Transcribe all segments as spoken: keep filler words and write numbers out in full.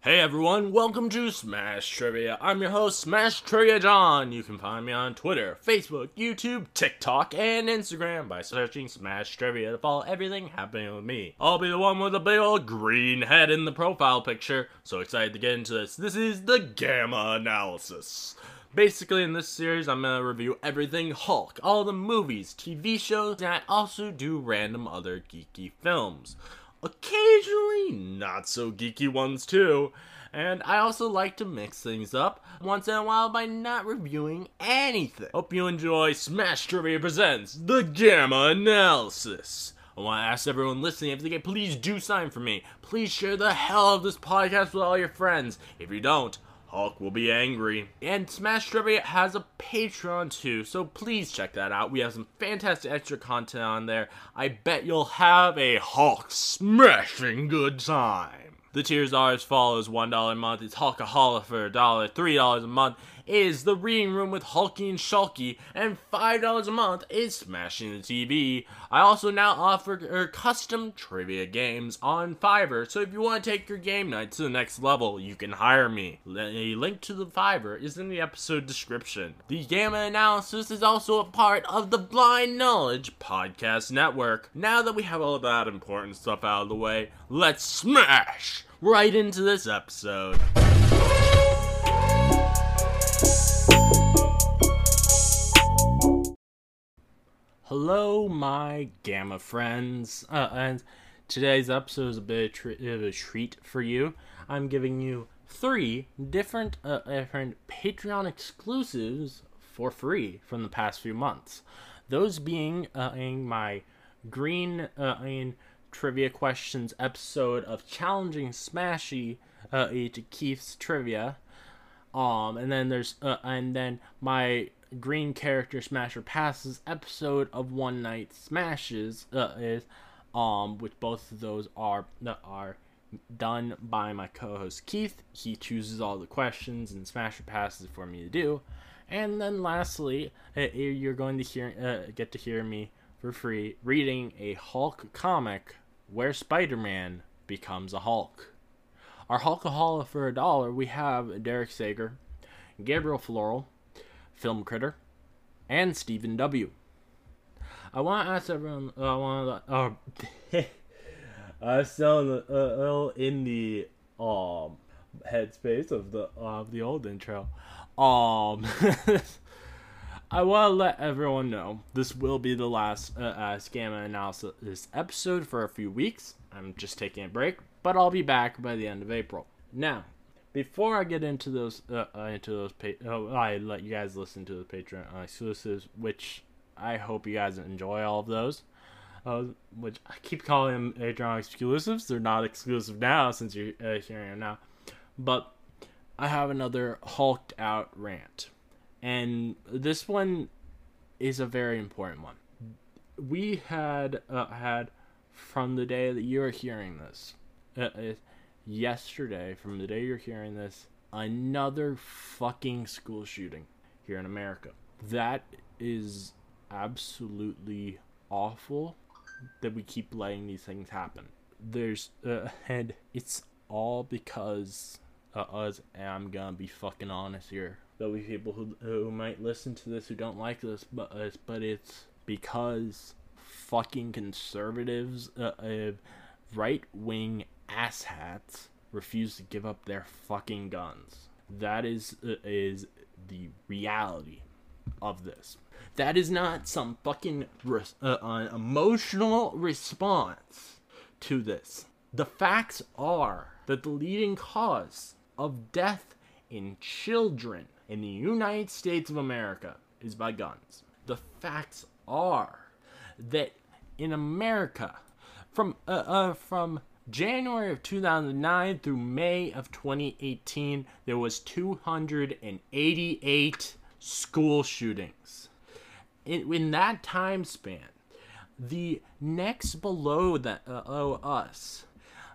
Hey everyone, welcome to Smash Trivia. I'm your host, Smash Trivia John. You can find me on Twitter, Facebook, YouTube, TikTok, and Instagram by searching Smash Trivia to follow everything happening with me. I'll be the one with the big old green head in the profile picture. So excited to get into this. This is the Gamma Analysis. Basically, in this series, I'm going to review everything Hulk, all the movies, T V shows, and I also do random other geeky films. Occasionally, not so geeky ones too. And I also like to mix things up once in a while by not reviewing anything. Hope you enjoy Smash Trivia Presents The Gamma Analysis. I want to ask everyone listening if they can please do something for me. Please share the hell out of this podcast with all your friends. If you don't, Hulk will be angry. And Smash Trivia has a Patreon too, so please check that out. We have some fantastic extra content on there. I bet you'll have a Hulk smashing good time. The tiers are as follows: one dollar a month is Hulkaholic for a dollar, three dollars a month is The Reading Room with Hulky and Shulky, and five dollars a month is Smashing the T V. I also now offer custom trivia games on Fiverr, so if you want to take your game night to the next level, you can hire me. A link to the Fiverr is in the episode description. The Gamma Analysis is also a part of the Blind Knowledge Podcast Network. Now that we have all that important stuff out of the way, let's smash right into this episode. Hello, my Gamma friends, uh, and today's episode is a bit of, tre- of a treat for you. I'm giving you three different, uh, different Patreon exclusives for free from the past few months. Those being uh, in my Green uh, in Trivia Questions episode of Challenging Smashy uh, to Keith's Trivia, um, and then there's uh, and then my Green Character Smasher Passes episode of One Night Smashes uh, is um which both of those are uh, are done by my co-host Keith. He chooses all the questions and Smasher Passes for me to do. And then lastly, uh, you're going to hear uh, get to hear me for free reading a Hulk comic where Spider-Man becomes a Hulk. Our Hulkaholic for a dollar, we have Derek Sager, Gabriel Floral, Film Critter, and Stephen W. I want to ask everyone. I want to. Uh, I'm still in the uh, in the um headspace of the of the old intro. Um, I want to let everyone know this will be the last uh, uh, Gamma Analysis episode for a few weeks. I'm just taking a break, but I'll be back by the end of April. Now, before I get into those, uh, uh, into those, pa- oh, I let you guys listen to the Patreon uh, exclusives, which I hope you guys enjoy all of those. Uh, which I keep calling them Patreon exclusives. They're not exclusive now since you're uh, hearing them now. But I have another hulked out rant, and this one is a very important one. We had uh, had from the day that you're hearing this. Uh, uh, Yesterday, from the day you're hearing this, another fucking school shooting here in America. That is absolutely awful that we keep letting these things happen. There's, uh, and it's all because uh, us, and I'm gonna be fucking honest here. There'll be people who, who might listen to this who don't like this, but, uh, but it's because fucking conservatives, uh, uh, right-wing asshats refuse to give up their fucking guns. That is uh, is the reality of this. That is not some fucking res- uh, uh, emotional response to this. The facts are that the leading cause of death in children in the United States of America is by guns. The facts are that in America, from uh, uh from January of two thousand nine through May of twenty eighteen, there was two hundred eighty-eight school shootings. In, in that time span, the next below that uh, oh, us,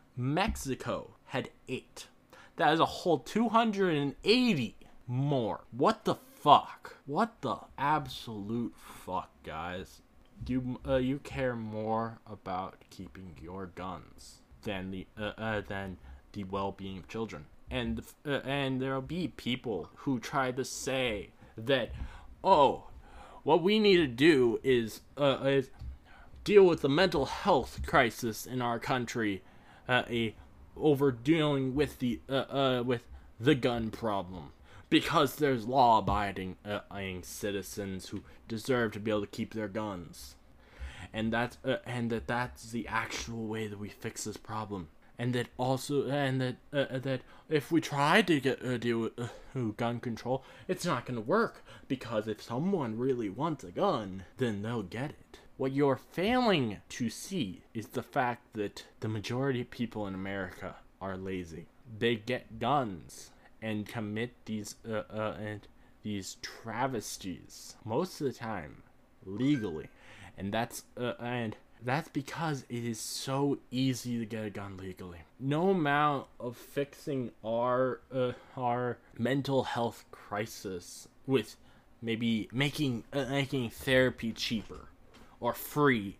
Mexico had eight. That is a whole two hundred eighty more. What the fuck? What the absolute fuck, guys? You uh, you care more about keeping your guns than the uh, uh, than the well-being of children. And uh, and there'll be people who try to say that, oh, what we need to do is uh, is deal with the mental health crisis in our country, uh, a over dealing with the uh, uh, with the gun problem, because there's law-abiding uh, citizens who deserve to be able to keep their guns, and that's uh, and that that's the actual way that we fix this problem. And that also, and that uh, that if we try to get uh, deal with uh, gun control, it's not going to work, because if someone really wants a gun, then they'll get it. What you're failing to see is the fact that the majority of people in America are lazy. They get guns and commit these uh, uh, and these travesties most of the time legally, and that's uh, and. That's because it is so easy to get a gun legally. No amount of fixing our uh, our mental health crisis with maybe making uh, making therapy cheaper or free,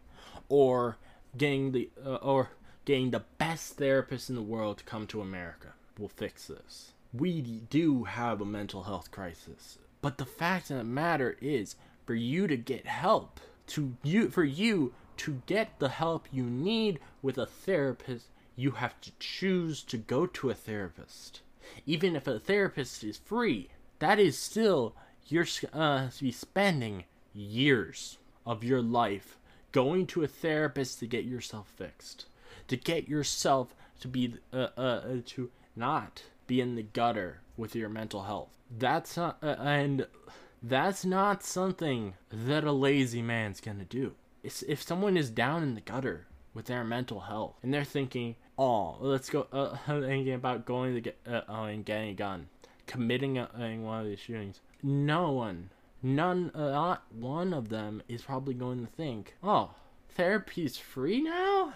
or getting the uh, or getting the best therapist in the world to come to America will fix this. We do have a mental health crisis, but the fact of the matter is, for you to get help, to you for you. to get the help you need with a therapist, you have to choose to go to a therapist. Even if a therapist is free, that is still, you're uh, be spending years of your life going to a therapist to get yourself fixed. To get yourself to be, uh, uh, to not be in the gutter with your mental health. That's not, uh, and that's not something that a lazy man's gonna do. If someone is down in the gutter with their mental health and they're thinking, oh, let's go, uh, thinking about going to get, uh, uh, and getting a gun, committing a, uh, one of these shootings, no one, none, uh, not one of them is probably going to think, oh, therapy's free now?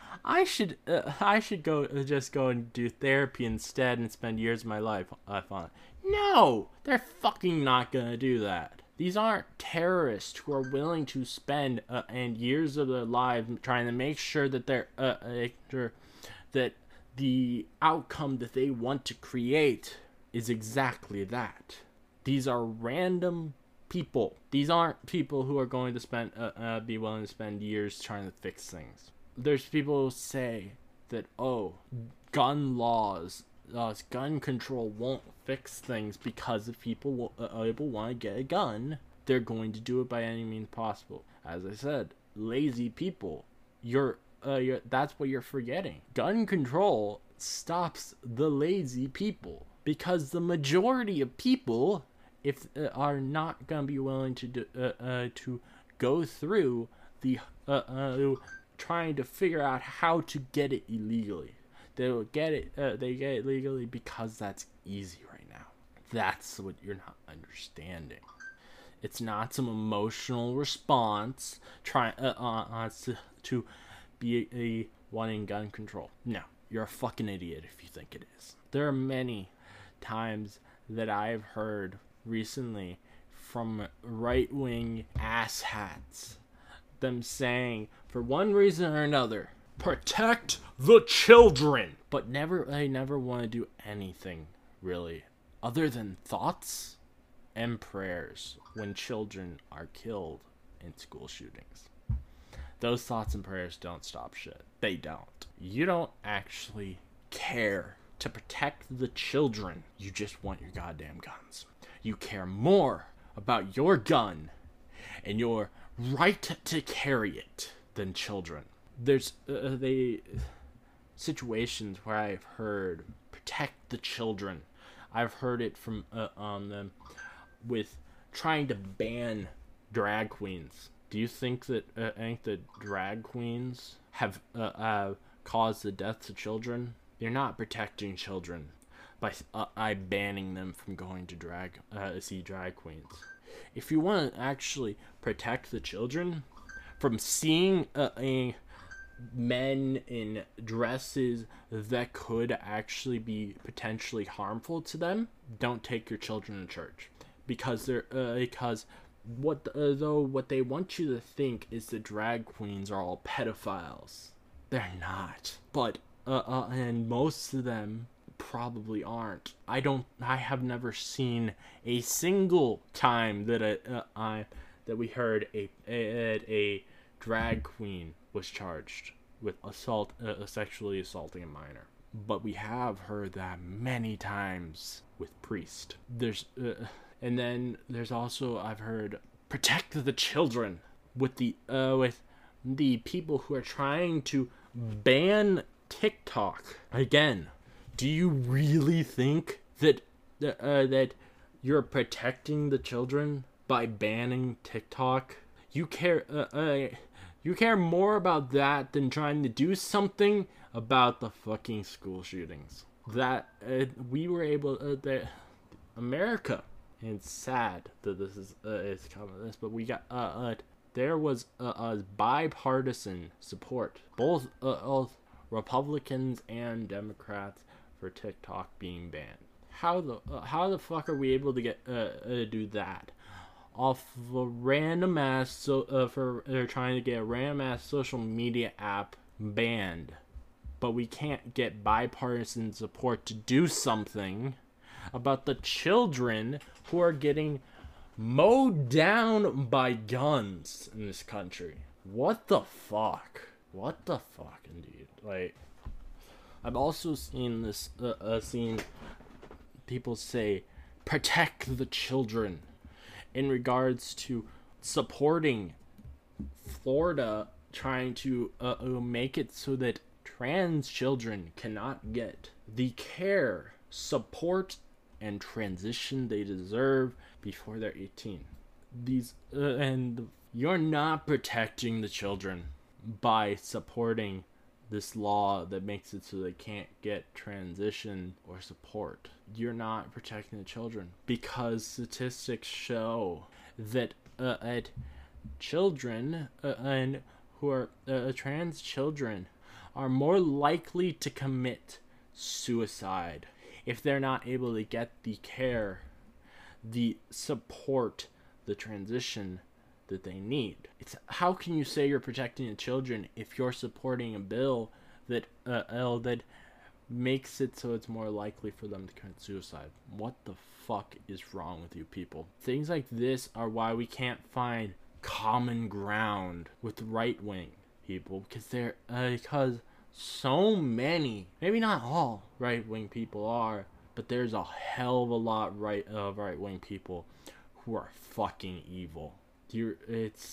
I should, uh, I should go, uh, just go and do therapy instead and spend years of my life uh, on it. No, they're fucking not gonna do that. These aren't terrorists who are willing to spend uh, and years of their lives trying to make sure that they're uh, uh, that the outcome that they want to create is exactly that. These are random people. These aren't people who are going to spend uh, uh, be willing to spend years trying to fix things. There's people who say that, oh, gun laws, uh, gun control won't fix things because if people will, uh, people want to get a gun, they're going to do it by any means possible. As I said, lazy people. You're, uh, you're that's what you're forgetting. Gun control stops the lazy people, because the majority of people, if uh, are not gonna be willing to do, uh, uh, to go through the uh, uh, trying to figure out how to get it illegally. They will get it. Uh, they get it legally because that's easy right now. That's what you're not understanding. It's not some emotional response trying uh, uh, to to be a, a wanting gun control. No, you're a fucking idiot if you think it is. There are many times that I've heard recently from right-wing asshats, them saying, for one reason or another, protect the children, but never, I never want to do anything really other than thoughts and prayers when children are killed in school shootings. Those thoughts and prayers don't stop shit. They don't. You don't actually care to protect the children. You just want your goddamn guns. You care more about your gun and your right to carry it than children. There's uh, they situations where I've heard protect the children. I've heard it from uh, on them with trying to ban drag queens. Do you think that uh, ain't the drag queens have uh, uh, caused the deaths of children? You're not protecting children by uh, I banning them from going to drag uh, see drag queens. If you want to actually protect the children from seeing uh, a men in dresses that could actually be potentially harmful to them, don't take your children to church, because they're uh, because what uh, though what they want you to think is the drag queens are all pedophiles. They're not. But uh, uh, and most of them probably aren't. I don't. I have never seen a single time that a, uh, I that we heard a, a a drag queen was charged with assault, uh, sexually assaulting a minor. But we have heard that many times with priest. There's, uh, and then there's also I've heard protect the children with the uh with the people who are trying to ban TikTok again. Do you really think that uh, that you're protecting the children by banning TikTok? You care uh, uh, you care more about that than trying to do something about the fucking school shootings. That uh, we were able uh, that America, and it's sad that this is uh, it's coming to this, but we got uh, uh there was a uh, uh, bipartisan support, both uh, both Republicans and Democrats, for TikTok being banned. How the uh, how the fuck are we able to get uh, uh do that off of a random ass so uh, for uh, trying to get a random ass social media app banned, but we can't get bipartisan support to do something about the children who are getting mowed down by guns in this country? What the fuck? What the fuck, indeed. Like, I've also seen this, uh, uh, seen people say, protect the children, in regards to supporting Florida trying to uh, uh, make it so that trans children cannot get the care, support, and transition they deserve before they're eighteen. These, uh, and you're not protecting the children by supporting this law that makes it so they can't get transition or support. You're not protecting the children, because statistics show that uh, at children uh, and who are uh, trans children are more likely to commit suicide if they're not able to get the care, the support, the transition that they need. It's how can you say you're protecting the children if you're supporting a bill that uh, uh, that makes it so it's more likely for them to commit suicide? What the fuck is wrong with you people? Things like this are why we can't find common ground with right-wing people, because they're uh, because so many, maybe not all right-wing people are, but there's a hell of a lot right of right-wing people who are fucking evil. You're, it's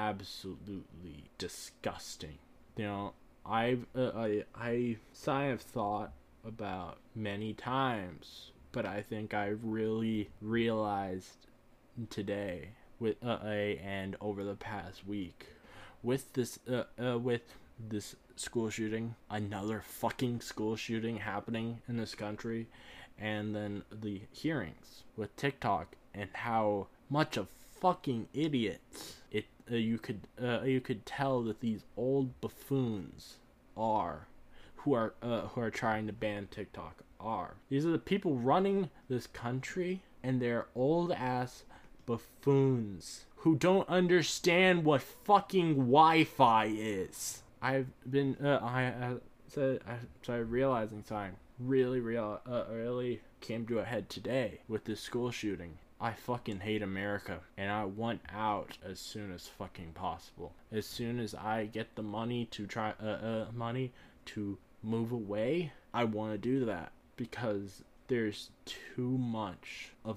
absolutely disgusting. You know, I've uh, I I I have thought about many times, but I think I really realized today with uh, a and over the past week with this uh, uh with this school shooting, another fucking school shooting happening in this country, and then the hearings with TikTok and how much of fucking idiots it uh, you could uh, you could tell that these old buffoons are who are uh, who are trying to ban TikTok are. These are the people running this country, and they're old ass buffoons who don't understand what fucking Wi-Fi is. I've been uh, I uh, so I started realizing something really real uh, really came to a head today with this school shooting. I fucking hate America, and I want out as soon as fucking possible. As soon as I get the money to try uh, uh money to move away, I want to do that, because there's too much of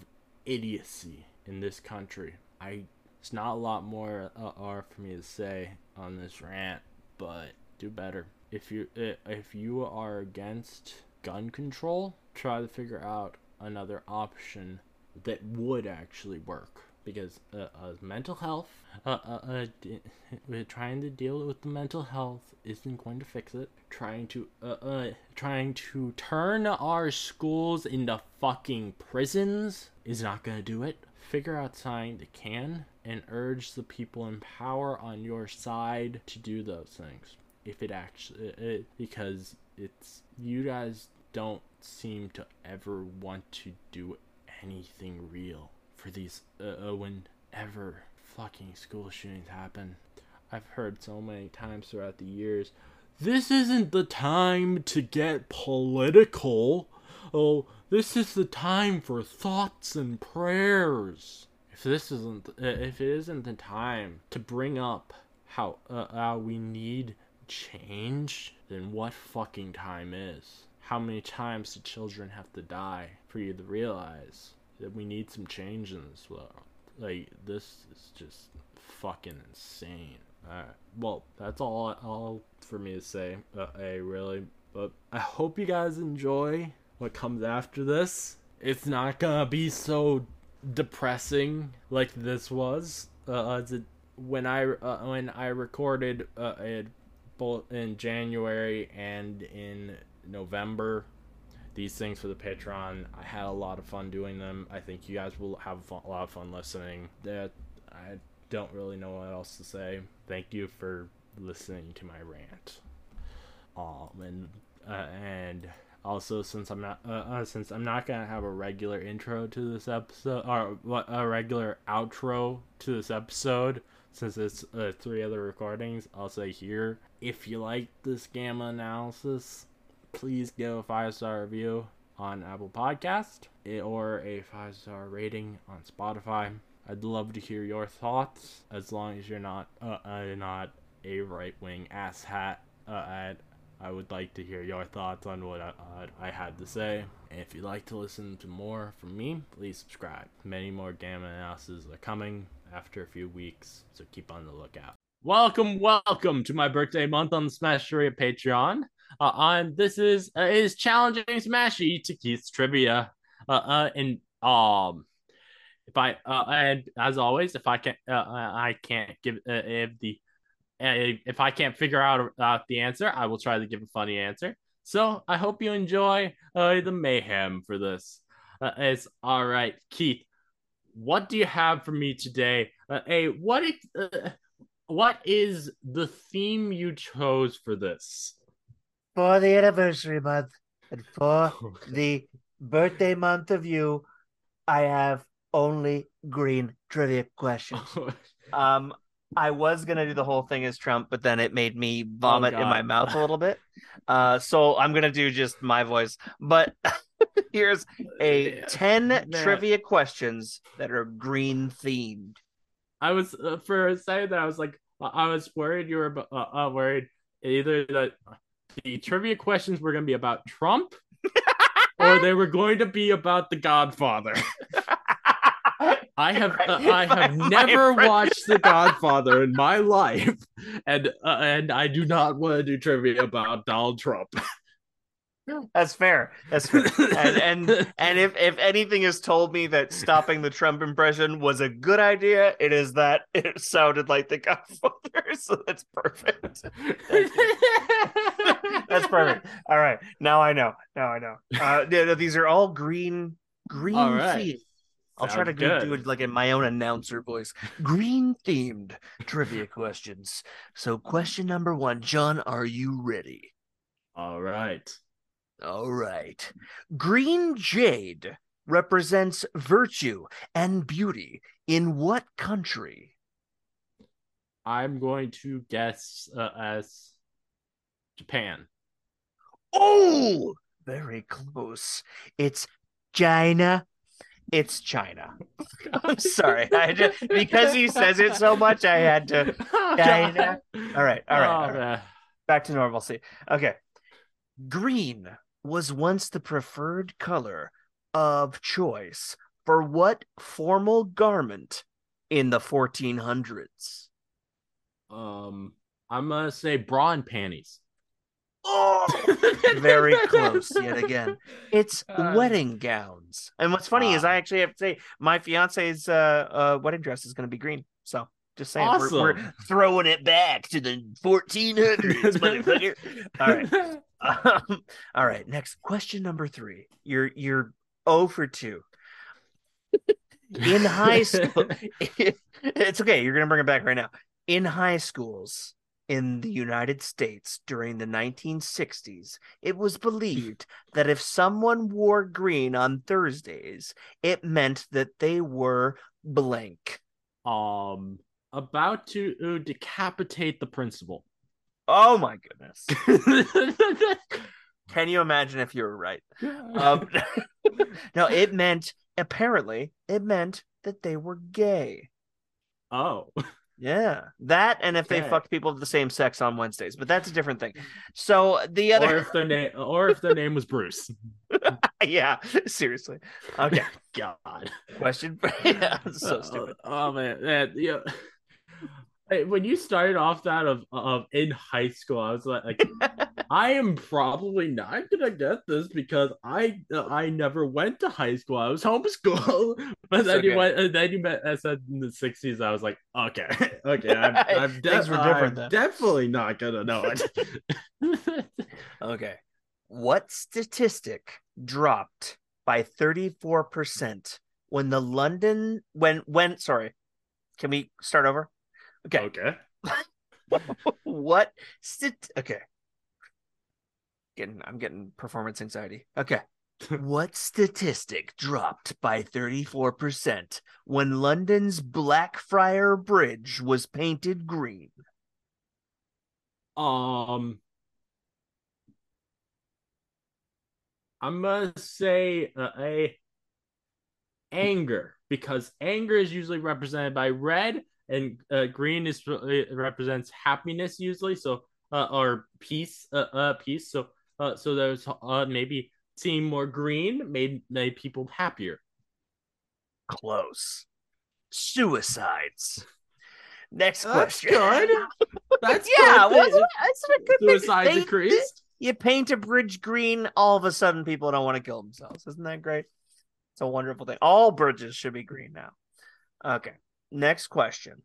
idiocy in this country. I it's not a lot more uh, are for me to say on this rant, but do better. If you if you are against gun control, try to figure out another option that would actually work, because uh, uh, mental health uh, uh, uh, d- trying to deal with the mental health isn't going to fix it. Trying to uh, uh trying to turn our schools into fucking prisons is not going to do it. Figure out something that can, and urge the people in power on your side to do those things, if it actually it, because it's you guys don't seem to ever want to do it anything real for these uh, uh, whenever fucking school shootings happen. I've heard so many times throughout the years this isn't the time to get political. Oh, this is the time for thoughts and prayers. If this isn't, if it isn't the time to bring up how uh, how we need change, then what fucking time is? How many times do children have to die for you to realize that we need some change in this world? Like, this is just fucking insane. Alright, well, that's all all for me to say. Uh, I really, but I hope you guys enjoy what comes after this. It's not gonna be so depressing like this was. Uh, as it, when I uh, when I recorded uh, it both in January and in November, these things for the Patreon, I had a lot of fun doing them. I think you guys will have a lot of fun listening. That I don't really know what else to say. Thank you for listening to my rant. Um, and uh, and also, since I'm not uh, uh, since I'm not gonna have a regular intro to this episode, or a regular outro to this episode, since it's uh, three other recordings, I'll say here, if you like this gamma analysis, please give a five star review on Apple Podcast or a five star rating on Spotify. I'd love to hear your thoughts, as long as you're not uh, uh, not a right wing asshat. Uh, I, I would like to hear your thoughts on what I, uh, I had to say. And if you'd like to listen to more from me, please subscribe. Many more gamma analyses are coming after a few weeks, so keep on the lookout. Welcome, welcome to my birthday month on the Smasheria Patreon. Uh, on this is uh, is challenging Smashy to Keith's trivia. Uh, uh, and um. If I uh, and as always, if I can't, uh, I can't give uh, if the uh, if I can't figure out uh, the answer, I will try to give a funny answer. So I hope you enjoy uh, the mayhem for this. Uh, it's all right, Keith. What do you have for me today? Uh, a what? Uh, what is the theme you chose for this? For the anniversary month and for the birthday month of you, I have only green trivia questions. um, I was gonna do the whole thing as Trump, but then it made me vomit Oh, in my mouth a little bit. Uh, so I'm gonna do just my voice. But here's a ten Man. trivia questions that are green themed. I was uh, for a second that I was like, I was worried you were uh, uh, worried either that the trivia questions were going to be about Trump or they were going to be about The Godfather. I have right. uh, I have my, never my watched The Godfather in my life, and uh, and I do not want to do trivia about Donald Trump. That's fair. That's fair. And and and if if anything has told me that stopping the Trump impression was a good idea, it is that it sounded like The Godfather. So that's perfect. That's perfect. All right, now I know. Now I know. Uh, these are all green green all right. themed. I'll try to good. do it like in my own announcer voice. Green themed trivia questions. So, question number one, John, are you ready? All right. All right. Green jade represents virtue and beauty in what country? I'm going to guess uh, as Japan. Oh, very close. It's China. It's China. I'm sorry. I just, because he says it so much, I had to. China. All right. All right. All right. Back to normalcy. Okay. Green was once the preferred color of choice for what formal garment in the fourteen hundreds? Um, I'm gonna say bra and panties. Oh, very close yet again. It's uh, wedding gowns. And what's funny uh, is I actually have to say my fiance's uh, uh, wedding dress is going to be green. So just saying, awesome. we're, we're throwing it back to the fourteen hundreds, motherfucker. All right. Um, all right. Next question number three. You're you're zero for two. In high school, it's okay. You're gonna bring it back right now. In high schools in the United States during the nineteen sixties, it was believed that if someone wore green on Thursdays, it meant that they were blank. Um, about to uh, decapitate the principal. Oh my goodness. Can you imagine if you were right? Um, no, it meant apparently it meant that they were gay. Oh, Yeah, that and if they okay. fucked people of the same sex on Wednesdays, but that's a different thing. So the other, Or if their name, or if their name was Bruce. yeah, seriously. Okay, God. question. Yeah, so Uh, stupid. oh man, man, yeah. Hey, when you started off that of of in high school, I was like, like I am probably not gonna get this because I uh, I never went to high school. I was homeschooled. But It's then you okay. went, and then you met. I said in the sixties. I was like, okay, okay. I'm I'm Things de- were different I'm then. definitely not gonna know it. Okay. What statistic dropped by thirty-four percent when the London when when sorry, can we start over? Okay. Okay. What stat okay. Getting I'm getting performance anxiety. Okay. What statistic dropped by thirty-four percent when London's Blackfriar Bridge was painted green? Um, I'm gonna say uh, a anger because anger is usually represented by red and uh, green is uh, represents happiness usually, so uh, or peace uh, uh peace, so uh so there's uh maybe seeing more green made made people happier. Close. Suicides. Next That's question. good. That's Yeah, good. what's The that's a good thing. suicide They, they decreased. you paint a bridge green, all of a sudden people don't want to kill themselves. Isn't that great? It's a wonderful thing. All bridges should be green now. Okay. Next question.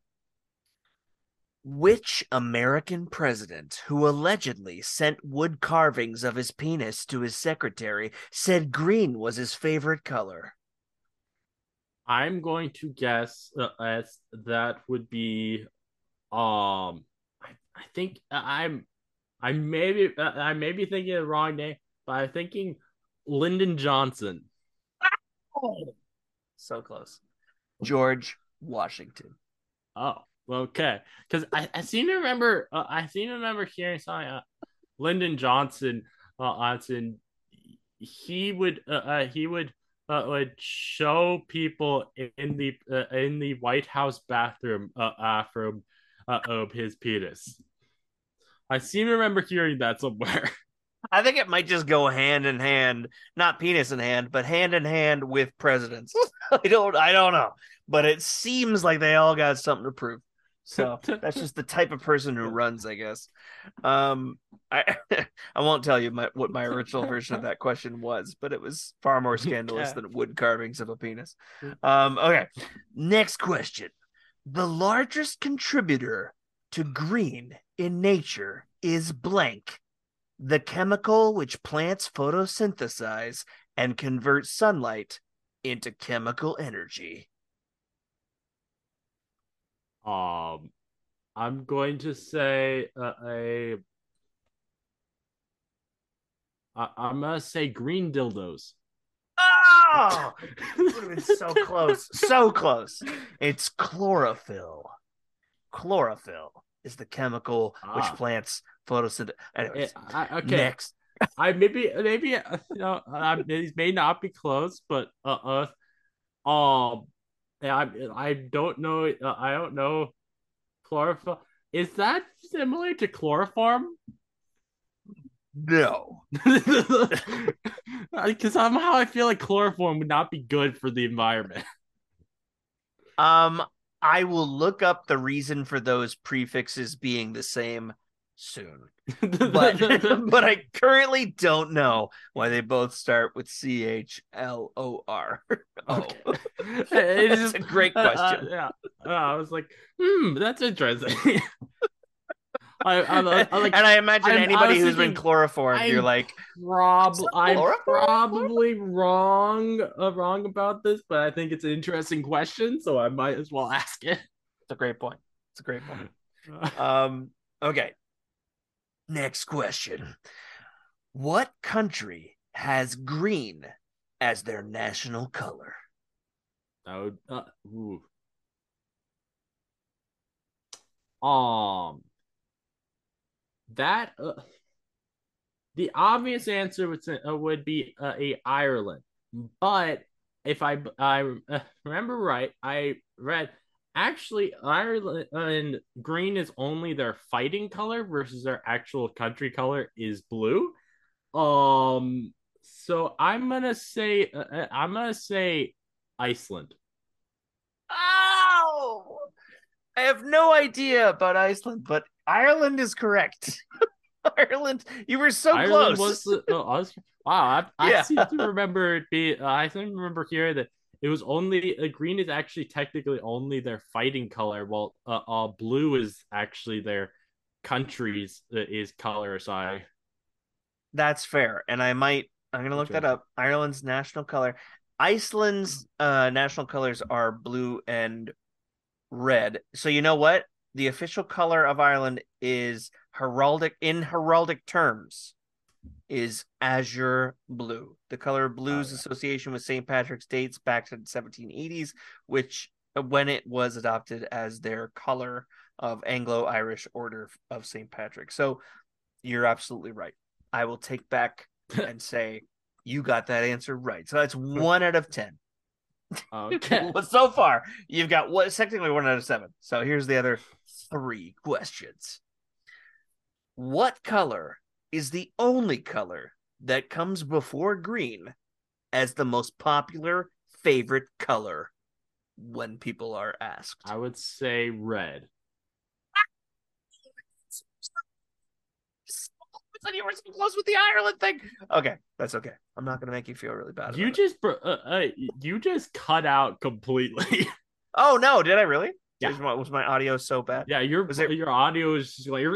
Which American president who allegedly sent wood carvings of his penis to his secretary said green was his favorite color? I'm going to guess uh, as that would be um I, I think I'm I may be uh, I may be thinking of the wrong name, but I'm thinking Lyndon Johnson. Oh, so close. George Washington. Oh, okay. Because I, I seem to remember uh, I seem to remember hearing something. Uh, Lyndon Johnson, uh, Johnson, he would uh, uh, he would uh, would show people in the uh, in the White House bathroom uh, after uh, of his penis. I seem to remember hearing that somewhere. I think it might just go hand in hand, not penis in hand, but hand in hand with presidents. I don't I don't know, but it seems like they all got something to prove. So that's just the type of person who runs, I guess. Um, I I won't tell you my, what my original version of that question was, but it was far more scandalous Okay. than wood carvings of a penis. Um, okay, next question. The largest contributor to green in nature is blank, the chemical which plants photosynthesize and convert sunlight into chemical energy. Um, I'm going to say uh, a. I, I'm gonna say green dildos. Oh, would have been so close. So close. It's chlorophyll. Chlorophyll is the chemical which Ah, plants photosynthesis. it, Anyways, I, okay. next. I maybe maybe uh, you know uh, these may not be close, but uh, uh um, I I don't know. Uh, I don't know chlorophyll. Is that similar to chloroform? No. Because somehow I feel like chloroform would not be good for the environment. Um, I will look up the reason for those prefixes being the same soon. But but I currently don't know why they both start with C H L O R. Oh, Okay, it that's is a great uh, uh, question. yeah. Uh, I was like, hmm, that's interesting. I, I'm, And I'm like, I imagine I'm, I anybody was who's been thinking, chloroformed, you're I'm like, prob, I'm chloroform? probably wrong, uh, wrong about this, but I think it's an interesting question, so I might as well ask it. It's a great point. It's a great point. Um, okay. Next question. What country has green as their national color? That would, uh, ooh. Um, that uh, the obvious answer would uh, would be uh, a Ireland, but if I I uh, remember right, I read actually Ireland uh, and green is only their fighting color versus their actual country color is blue. Um, so I'm gonna say uh, uh, I'm gonna say Iceland. Oh, I have no idea about Iceland, but Ireland is correct. Ireland, you were so Ireland was close. the uh, Aus- wow. I, I Yeah, seem to remember it be. Uh, I seem to remember hearing that it was only uh, green is actually technically only their fighting color, while uh, uh blue is actually their country's uh, is color. So I that's fair. And I might, I'm gonna look that interesting. up. Ireland's national color. Iceland's uh, national colors are blue and red. So you know what? The official color of Ireland is heraldic in heraldic terms is azure blue. The color of Oh blue's yeah. association with Saint Patrick's dates back to the seventeen eighties, which uh, when it was adopted as their color of Anglo-Irish Order of Saint Patrick. So you're absolutely right. I will take back and say you got that answer right. So that's one out of ten. Okay. Well, so far, you've got what technically one out of seven. So here's the other three questions. What color is the only color that comes before green as the most popular favorite color when people are asked? I would say red. You were so close with the Ireland thing. Okay, that's okay. I'm not gonna make you feel really bad You about it. just uh, uh, you just cut out completely. Oh no, did I really? Yeah. Was my, was my audio so bad? Yeah, your Was it your audio is just like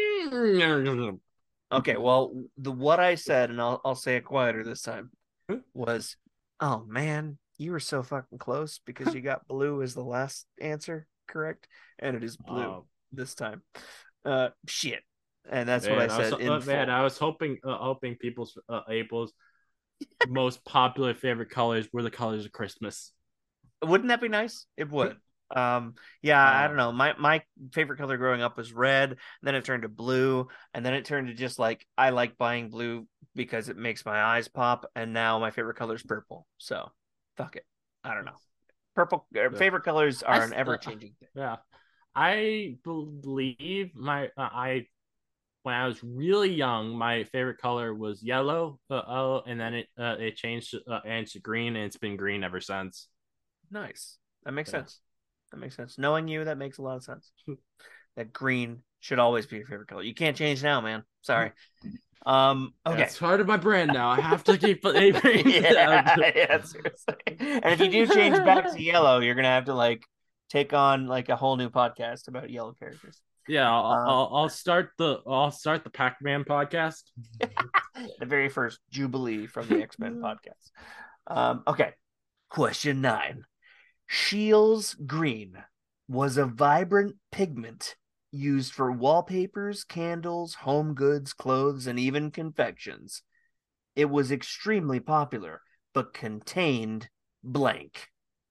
okay? Well, the what I said, and I'll I'll say it quieter this time, was, "Oh man, you were so fucking close because you got blue as the last answer correct, and it is blue Oh this time." Uh, shit, and that's what I man, I was said in uh, man, full. I was hoping uh, hoping people's uh, April's most popular favorite colors were the colors of Christmas. Wouldn't that be nice? It would. Um, yeah, I don't Um, know. My my favorite color growing up was red, then it turned to blue, and then it turned to just like I like buying blue because it makes my eyes pop, and now my favorite color is purple. So, fuck it. I don't know. Purple uh, yeah. favorite colors I are an ever uh, changing thing. yeah, I believe my uh, I when I was really young, my favorite color was yellow. Uh, oh, and then it uh, it changed uh, and to green, and it's been green ever since. Nice. That makes Yeah. sense. That makes sense. Knowing you, that makes a lot of sense. That green should always be your favorite color. You can't change now, man. Sorry. Um. Okay. That's part of my brand now. I have to keep yeah, yeah, seriously. And if you do change back to yellow, you're gonna have to like take on like a whole new podcast about yellow characters. yeah. I'll, Um, I'll I'll start the I'll start the Pac-Man podcast. the very first Jubilee from the X-Men podcast. Um, okay. Question nine. Scheele's green was a vibrant pigment used for wallpapers, candles, home goods, clothes, and even confections. It was extremely popular, but contained blank.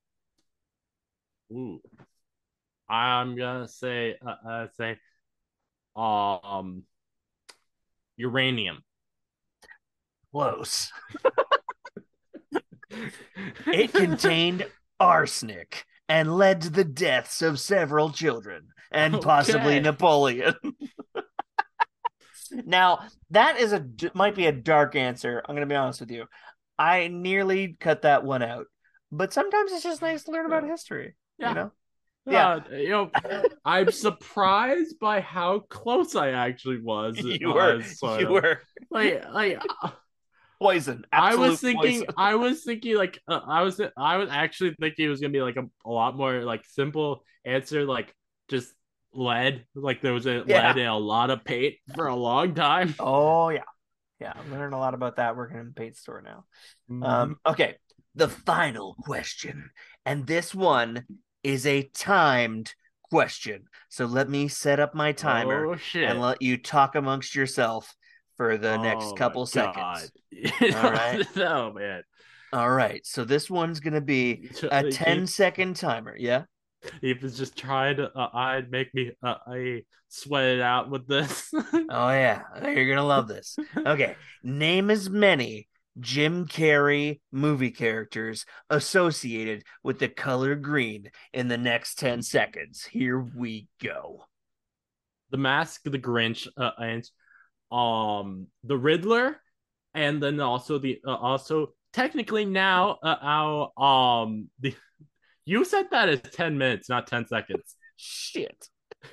Ooh. I'm gonna say uh, uh say um uranium. Close. It contained arsenic and led to the deaths of several children and possibly Okay. Napoleon. Now, that is a might be a dark answer. I'm going to be honest with you. I nearly cut that one out. But sometimes it's just nice to learn about Yeah. history, you Yeah. know? Yeah. Uh, you know, I'm surprised by how close I actually was. You were Uh, sort you of were like like poison. I was Absolute thinking, poison. I was thinking like uh, I was I was actually thinking it was gonna be like a, a lot more like simple answer, like just lead. Like there was a lead Yeah. and a lot of paint for a long time. Oh yeah. Yeah, I'm learning a lot about that working in the paint store now. Mm-hmm. Um, okay, the final question. And this one is a timed question. So let me set up my timer Oh and shit! let you talk amongst yourself for the next Oh my couple god! seconds. All right. No man. All right. So this one's going to be a ten second timer. Yeah. he was just trying to uh, I'd make me uh, I sweat it out with this. Oh yeah, you're gonna love this. Okay, name as many Jim Carrey movie characters associated with the color green in the next ten seconds. Here we go. The Mask, the Grinch, uh, and um the Riddler, and then also the uh, also technically now uh, our um the you said that as ten minutes, not ten seconds. Shit.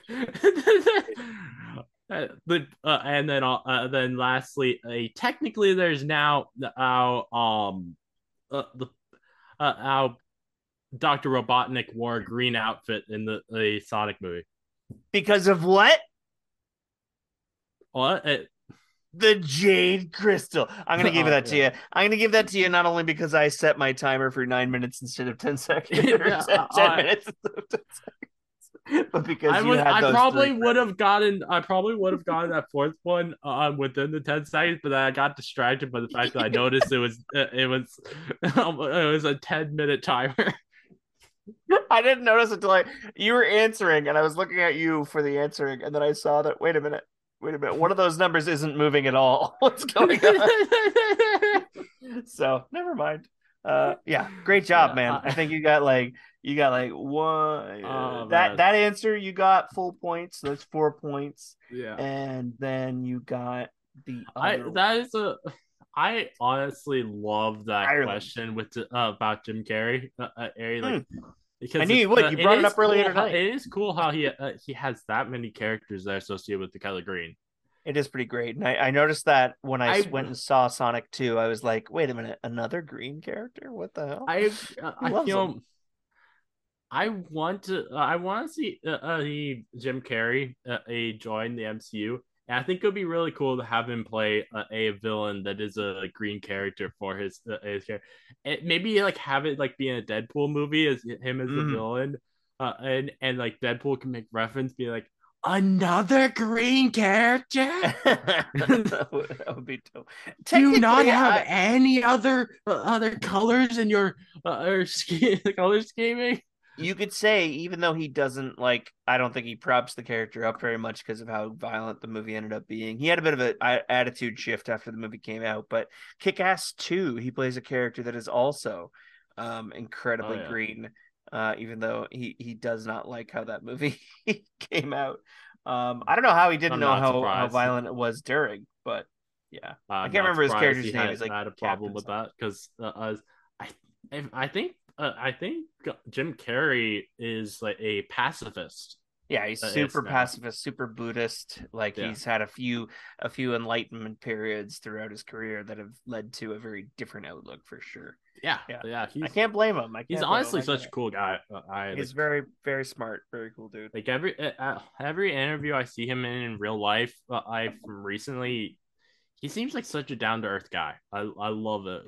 Uh, the uh, and then uh, uh, then lastly, uh, technically there's now our um uh, the uh, our Doctor Robotnik wore a green outfit in the, the Sonic movie. Because of what? What? It, The Jade Crystal. I'm gonna give oh, that to yeah. you. I'm gonna give that to you not only because I set my timer for nine minutes instead of ten seconds, or Yeah, ten, I, minutes instead of ten seconds, but because I you would, had I those probably three would have gotten, I probably would have gotten that fourth one um, within the ten seconds, but then I got distracted by the fact that I noticed it was, uh, it was, um, it was a ten minute timer. I didn't notice until I you were answering, and I was looking at you for the answering, and then I saw that. Wait a minute. Wait a minute. One of those numbers isn't moving at all. What's going on? So never mind. Uh, yeah, great job, Yeah, man. I I, think you got like you got like one uh, oh that man, that answer you got full points. So that's four points, yeah. and then you got the I other that is a I honestly love that Ireland. question with the, uh, about Jim Carrey. Uh, uh, like Hmm. I because knew it's you would. uh, You it brought it is up earlier cool. How, tonight. it is cool how he uh, he has that many characters that are associated with the color green. It is pretty great. And I, I noticed that when I I went and saw Sonic two, I was like, wait a minute, another green character? What the hell? I uh, Who I loves you them? know I want to uh, I want to see uh, uh, he Jim Carrey uh, a join the M C U. And I think it would be really cool to have him play uh, a villain that is a green character for his uh, his character. And maybe like have it like be in a Deadpool movie as him as the Mm. villain, uh, and and like Deadpool can make reference, be like another green character. that, would, that would be dope. Do you not Technically, have I any other uh, other colors in your uh, or scheme, color scheming? you could say, even though he doesn't like, I don't think he props the character up very much because of how violent the movie ended up being. He had a bit of an attitude shift after the movie came out, but Kick Ass two, he plays a character that is also um, Oh incredibly yeah. green, uh, even though he, he does not like how that movie came out. Um, I don't know how he didn't I'm know not how, how surprised. violent it was during, but yeah. I I'm can't not remember his surprised he character's name. had, He's like had a problem Captain with something. that because uh, uh, I I think uh, I think Jim Carrey is like a pacifist. Yeah, he's Uh, it's super now. pacifist, super Buddhist. Like Yeah, he's had a few a few enlightenment periods throughout his career that have led to a very different outlook for sure. yeah, Yeah. yeah. I He's can't blame him. I he's can't blame him. honestly I get such a it. cool guy. Uh, I He's like very, very smart, very cool dude. like every uh, uh, every interview I see him in in real life. Uh, I from recently, he seems like such a down to earth guy. I I love it.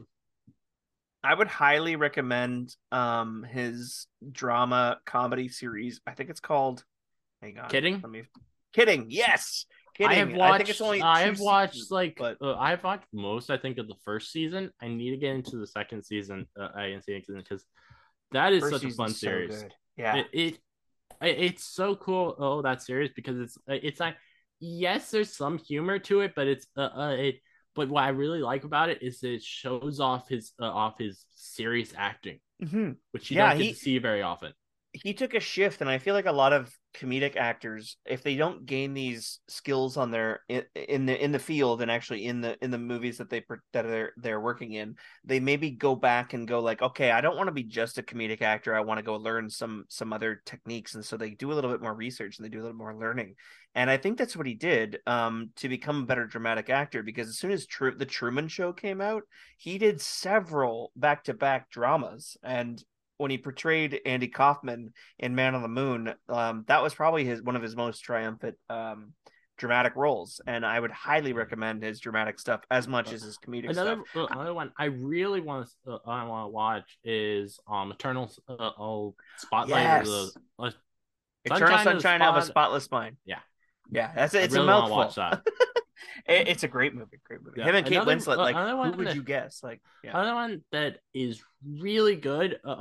I would highly recommend um his drama comedy series. I think it's called hang on. Kidding. Let me kidding. Yes. I have Kidding. I think it's watched. only I two have watched seasons, like. but Uh, I have watched most. I think of the first season. I need to get into the second season. Uh, I can see because that is first such a fun season's so series. good. Yeah. It, it it's so cool. Oh, that series because it's it's like yes, there's some humor to it, but it's uh, uh it. But what I really like about it is it shows off his uh, off his serious acting, Mm-hmm. which you Yeah, don't get to he see very often. he took a shift, and I feel like a lot of comedic actors, if they don't gain these skills on their in, in the in the field and actually in the in the movies that they that they're they're working in, they maybe go back and go like, okay, I don't want to be just a comedic actor. I want to go learn some some other techniques, and so they do a little bit more research and they do a little more learning. And I think that's what he did um, to become a better dramatic actor. Because as soon as Tru- the Truman Show came out, he did several back to back dramas, and when he portrayed Andy Kaufman in Man on the Moon, um, that was probably his one of his most triumphant um, dramatic roles, and I would highly recommend his dramatic stuff as much Uh, as his comedic stuff. another uh, another one I really want to uh, I want to watch is um Eternal uh, oh, Spotlight of the Yes, uh, Eternal Sunshine of the Sunshine of a Spot. Spotless Mind. Yeah, Yeah, that's I it's a really want to watch mouthful. that. it, it's a great movie, great movie. Yeah, Him and Kate another Winslet, uh, like another who one would that you guess? Like, yeah, another one that is really good. Uh,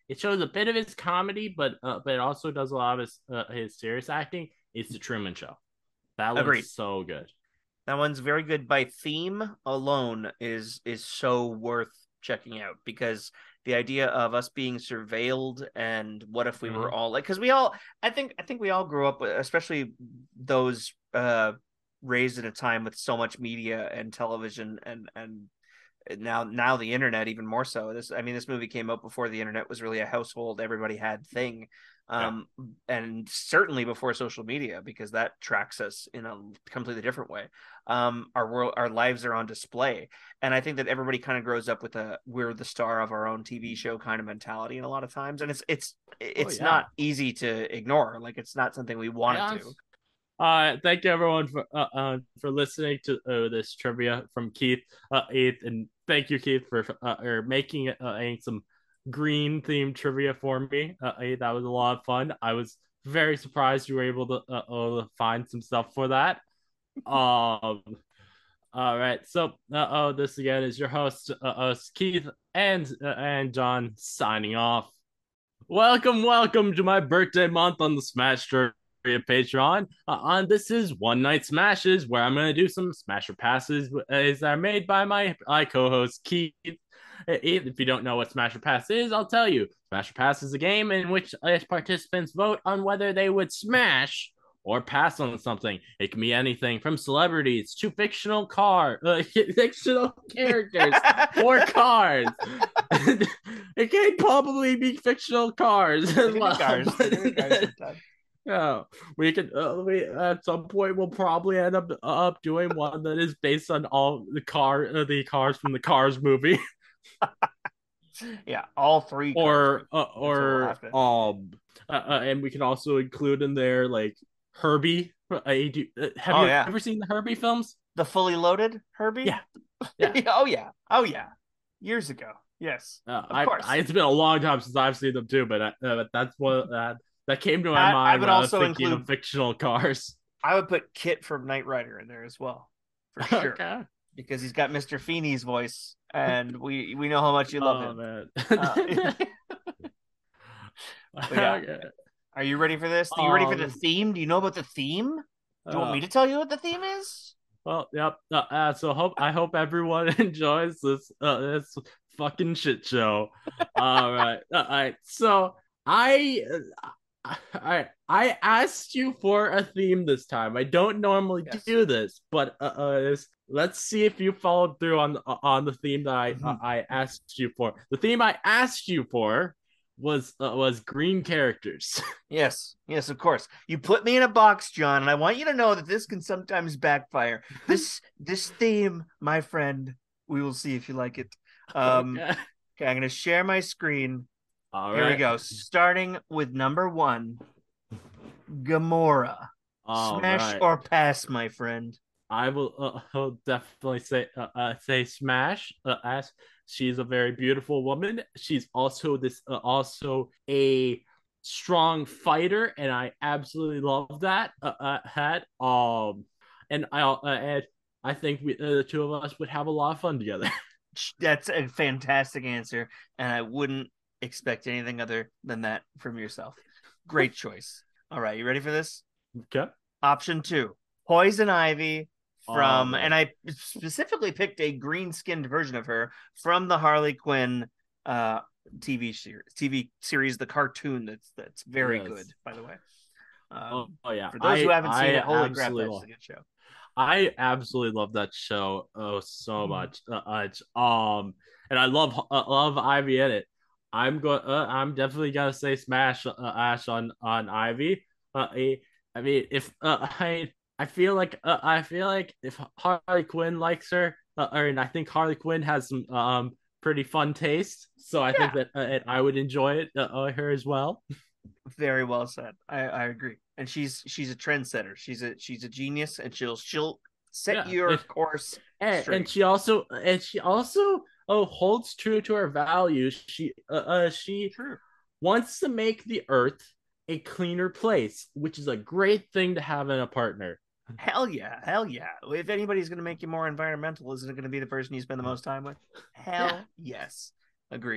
it shows a bit of his comedy, but uh, but it also does a lot of his uh, his serious acting. It's the Truman Show. That Agreed. one's so good. That one's very good. By theme alone is is so worth checking out, because the idea of us being surveilled, and what if we Mm-hmm. were all like, because we all I think I think we all grew up with, especially those uh raised in a time with so much media and television, and and now now the internet even more so. This I mean this movie came out before the internet was really a household everybody had thing, Yeah. um and certainly before social media, because that tracks us in a completely different way. Um our world, our lives are on display, and I think that everybody kind of grows up with a we're the star of our own T V show kind of mentality, and a lot of times, and it's it's Oh it's yeah. not easy to ignore. Like, it's not something we want to I do. Uh, thank you everyone for uh, uh for listening to uh, this trivia from Keith, uh, Eighth, and thank you Keith for uh, or making it uh, some green themed trivia for me. Uh, Eighth, that was a lot of fun. I was very surprised you were able to uh, uh, find some stuff for that. Um, all right, so uh, oh, this again is your host, uh, us Keith and uh, and John signing off. Welcome, welcome to my birthday month on the Smash Trivia Patreon. Uh, on This is One Night Smashes, where I'm going to do some Smasher passes as are made by my, my co-host Keith. If you don't know what Smasher Pass is, I'll tell you. Smasher Pass is a game in which participants vote on whether they would smash or pass on something. It can be anything from celebrities to fictional car, uh, fictional characters or cars. It can probably be fictional cars as well. Cars, cars Yeah, we could. Uh, we at some point we'll probably end up up doing one that is based on all the car, uh, the cars from the Cars movie, yeah, all three cars. or uh, or to... um, uh, uh, and we can also include in there like Herbie. Uh, do, uh, have oh, you yeah. ever seen the Herbie films? The Fully Loaded Herbie? Yeah, yeah. oh yeah, oh yeah. Years ago, yes, uh, of I, course. I, it's been a long time since I've seen them too, but uh, but that's what that that came to my I, mind I would when also I was thinking include, of fictional cars. I would put Kit from Knight Rider in there as well, for sure, okay. because he's got Mister Feeney's voice, and we we know how much you love oh, him. Man. Uh, yeah. Okay. Are you ready for this? Are you um, ready for the theme? Do you know about the theme? Do you uh, want me to tell you what the theme is? Well, yep. Uh, uh, so hope I hope everyone enjoys this uh, this fucking shit show. All right, all right. So I, I I asked you for a theme this time. I don't normally yes. do this, but uh, uh, let's see if you followed through on on the theme that I mm-hmm. uh, I asked you for. The theme I asked you for was uh, was green characters. Yes, yes, of course. You put me in a box, John, and I want you to know that this can sometimes backfire. This this theme, my friend, we will see if you like it. Um, okay. okay, I'm gonna share my screen. All Here right. we go. Starting with number one, Gamora. All Smash right. or pass, my friend. I will uh, I'll definitely say uh, uh, say smash. Uh, as she's a very beautiful woman. She's also this uh, also a strong fighter, and I absolutely love that. Uh, uh, had um, and I uh, and I think we, uh, the two of us would have a lot of fun together. That's a fantastic answer, and I wouldn't expect anything other than that from yourself. Great choice. All right, you ready for this? Okay. Option two, Poison Ivy. From oh, and I specifically picked a green-skinned version of her from the Harley Quinn uh, T V series, T V series, the cartoon. That's that's very yes. good, by the way. Um, oh, oh yeah, for those I, who haven't seen I it, holy crap, that's love, a good show. I absolutely love that show oh so much. Uh, um, and I love uh, love Ivy in it. I'm going. Uh, I'm definitely gonna say smash uh, Ash on on Ivy. Uh, I, I mean, if uh, I. I feel like uh, I feel like if Harley Quinn likes her, uh, or and I think Harley Quinn has some um pretty fun taste, so I yeah. think that uh, I would enjoy it uh, her as well. Very well said. I, I agree, and she's she's a trendsetter. She's a she's a genius, and she'll she'll set yeah. your and, course and, straight. And she also and she also oh holds true to her values. She uh, uh she True. wants to make the Earth a cleaner place, which is a great thing to have in a partner. Hell yeah, hell yeah. If anybody's going to make you more environmental, isn't it going to be the person you spend the most time with? Hell yeah. yes. Agreed.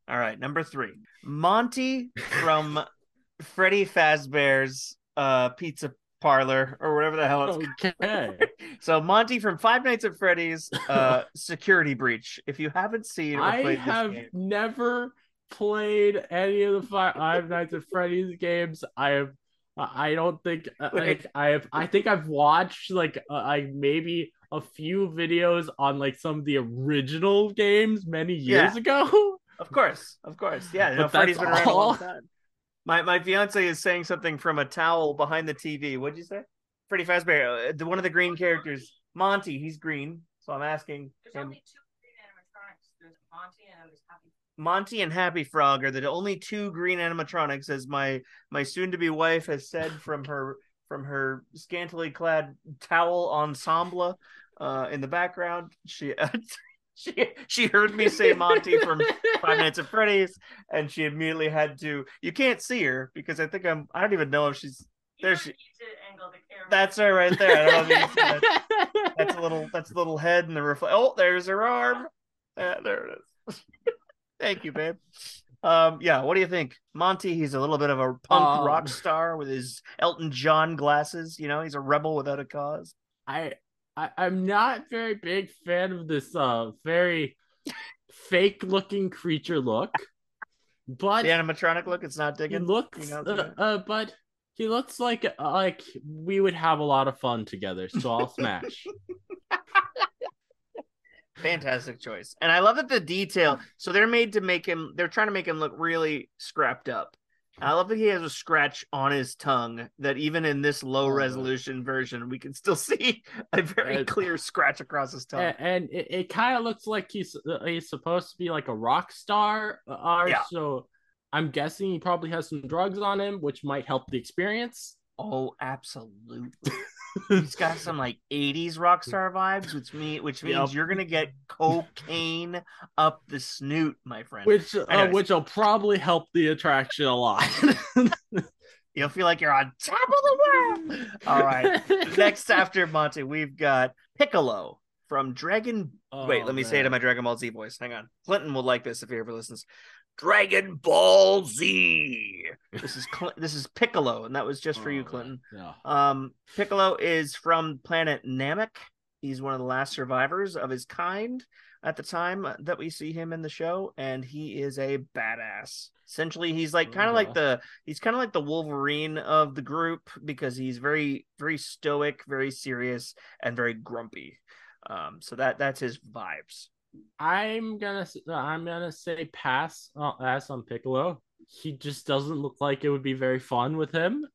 All right, number three, Monty from Freddy Fazbear's uh, Pizza Parlor or whatever the hell it's Okay. called. So Monty from Five Nights at Freddy's uh, Security Breach. If you haven't seen or I played this have game, never played any of the Five, Five Nights at Freddy's games. I have. I don't think like I have. I think I've watched like uh, I maybe a few videos on like some of the original games many years yeah, ago. of course, of course, yeah. You know, But that's Freddy's been around a long all. time. My my fiance is saying something from a towel behind the T V. What'd you say? Freddy Fazbear, uh, the one of the green characters, Monty. He's green, so I'm asking There's him. only two green animatronics. There's Monty and there's Happy. Monty and Happy Frog are the only two green animatronics, as my my soon-to-be wife has said from her from her scantily clad towel ensemble uh, in the background. She uh, she she heard me say Monty from Five Nights at Freddy's, and she immediately had to. You can't see her because I think I'm. I don't even know if she's there. She. That's her right there. I don't know if you can see that. That's a little. That's a little head in the reflect. Oh, there's her arm. Uh, there it is. Thank you, babe. Um, yeah, what do you think? Monty, he's a little bit of a punk Um, rock star with his Elton John glasses. You know, he's a rebel without a cause. I, I I'm not very big fan of this uh very fake looking creature look, but The animatronic look, it's not he digging. looks You know, uh, uh but he looks like uh, like we would have a lot of fun together. So I'll smash. fantastic choice. And I love that the detail. So they're made to make him. They're trying to make him look really scrapped up. I love that he has a scratch on his tongue that even in this low resolution version, we can still see a very And- clear scratch across his tongue. and, and it, it kind of looks like he's uh, he's supposed to be like a rock star. Uh, Yeah. So I'm guessing he probably has some drugs on him, which might help the experience. Oh, absolutely. He's got some like eighties rock star vibes, which mean which means Yep. you're gonna get cocaine up the snoot, my friend. Which uh, Anyways. which will probably help the attraction a lot. You'll feel like you're on top of the world. All right. Next after Monty, we've got Piccolo from Dragon. Oh, Wait, let me say it in man. my Dragon Ball Z voice. Hang on. Clinton will like this if he ever listens. Dragon Ball Z. This is Cl- this is Piccolo, and that was just for you, Oh, Clinton. yeah. Um, Piccolo is from planet Namek. He's one of the last survivors of his kind at the time that we see him in the show, and he is a badass. Essentially, he's like kind of Okay. like the he's kind of like the Wolverine of the group because he's very very stoic, very serious, and very grumpy. Um, so that that's his vibes. I'm gonna s- uh, I'm gonna say pass uh, pass on Piccolo. He just doesn't look like it would be very fun with him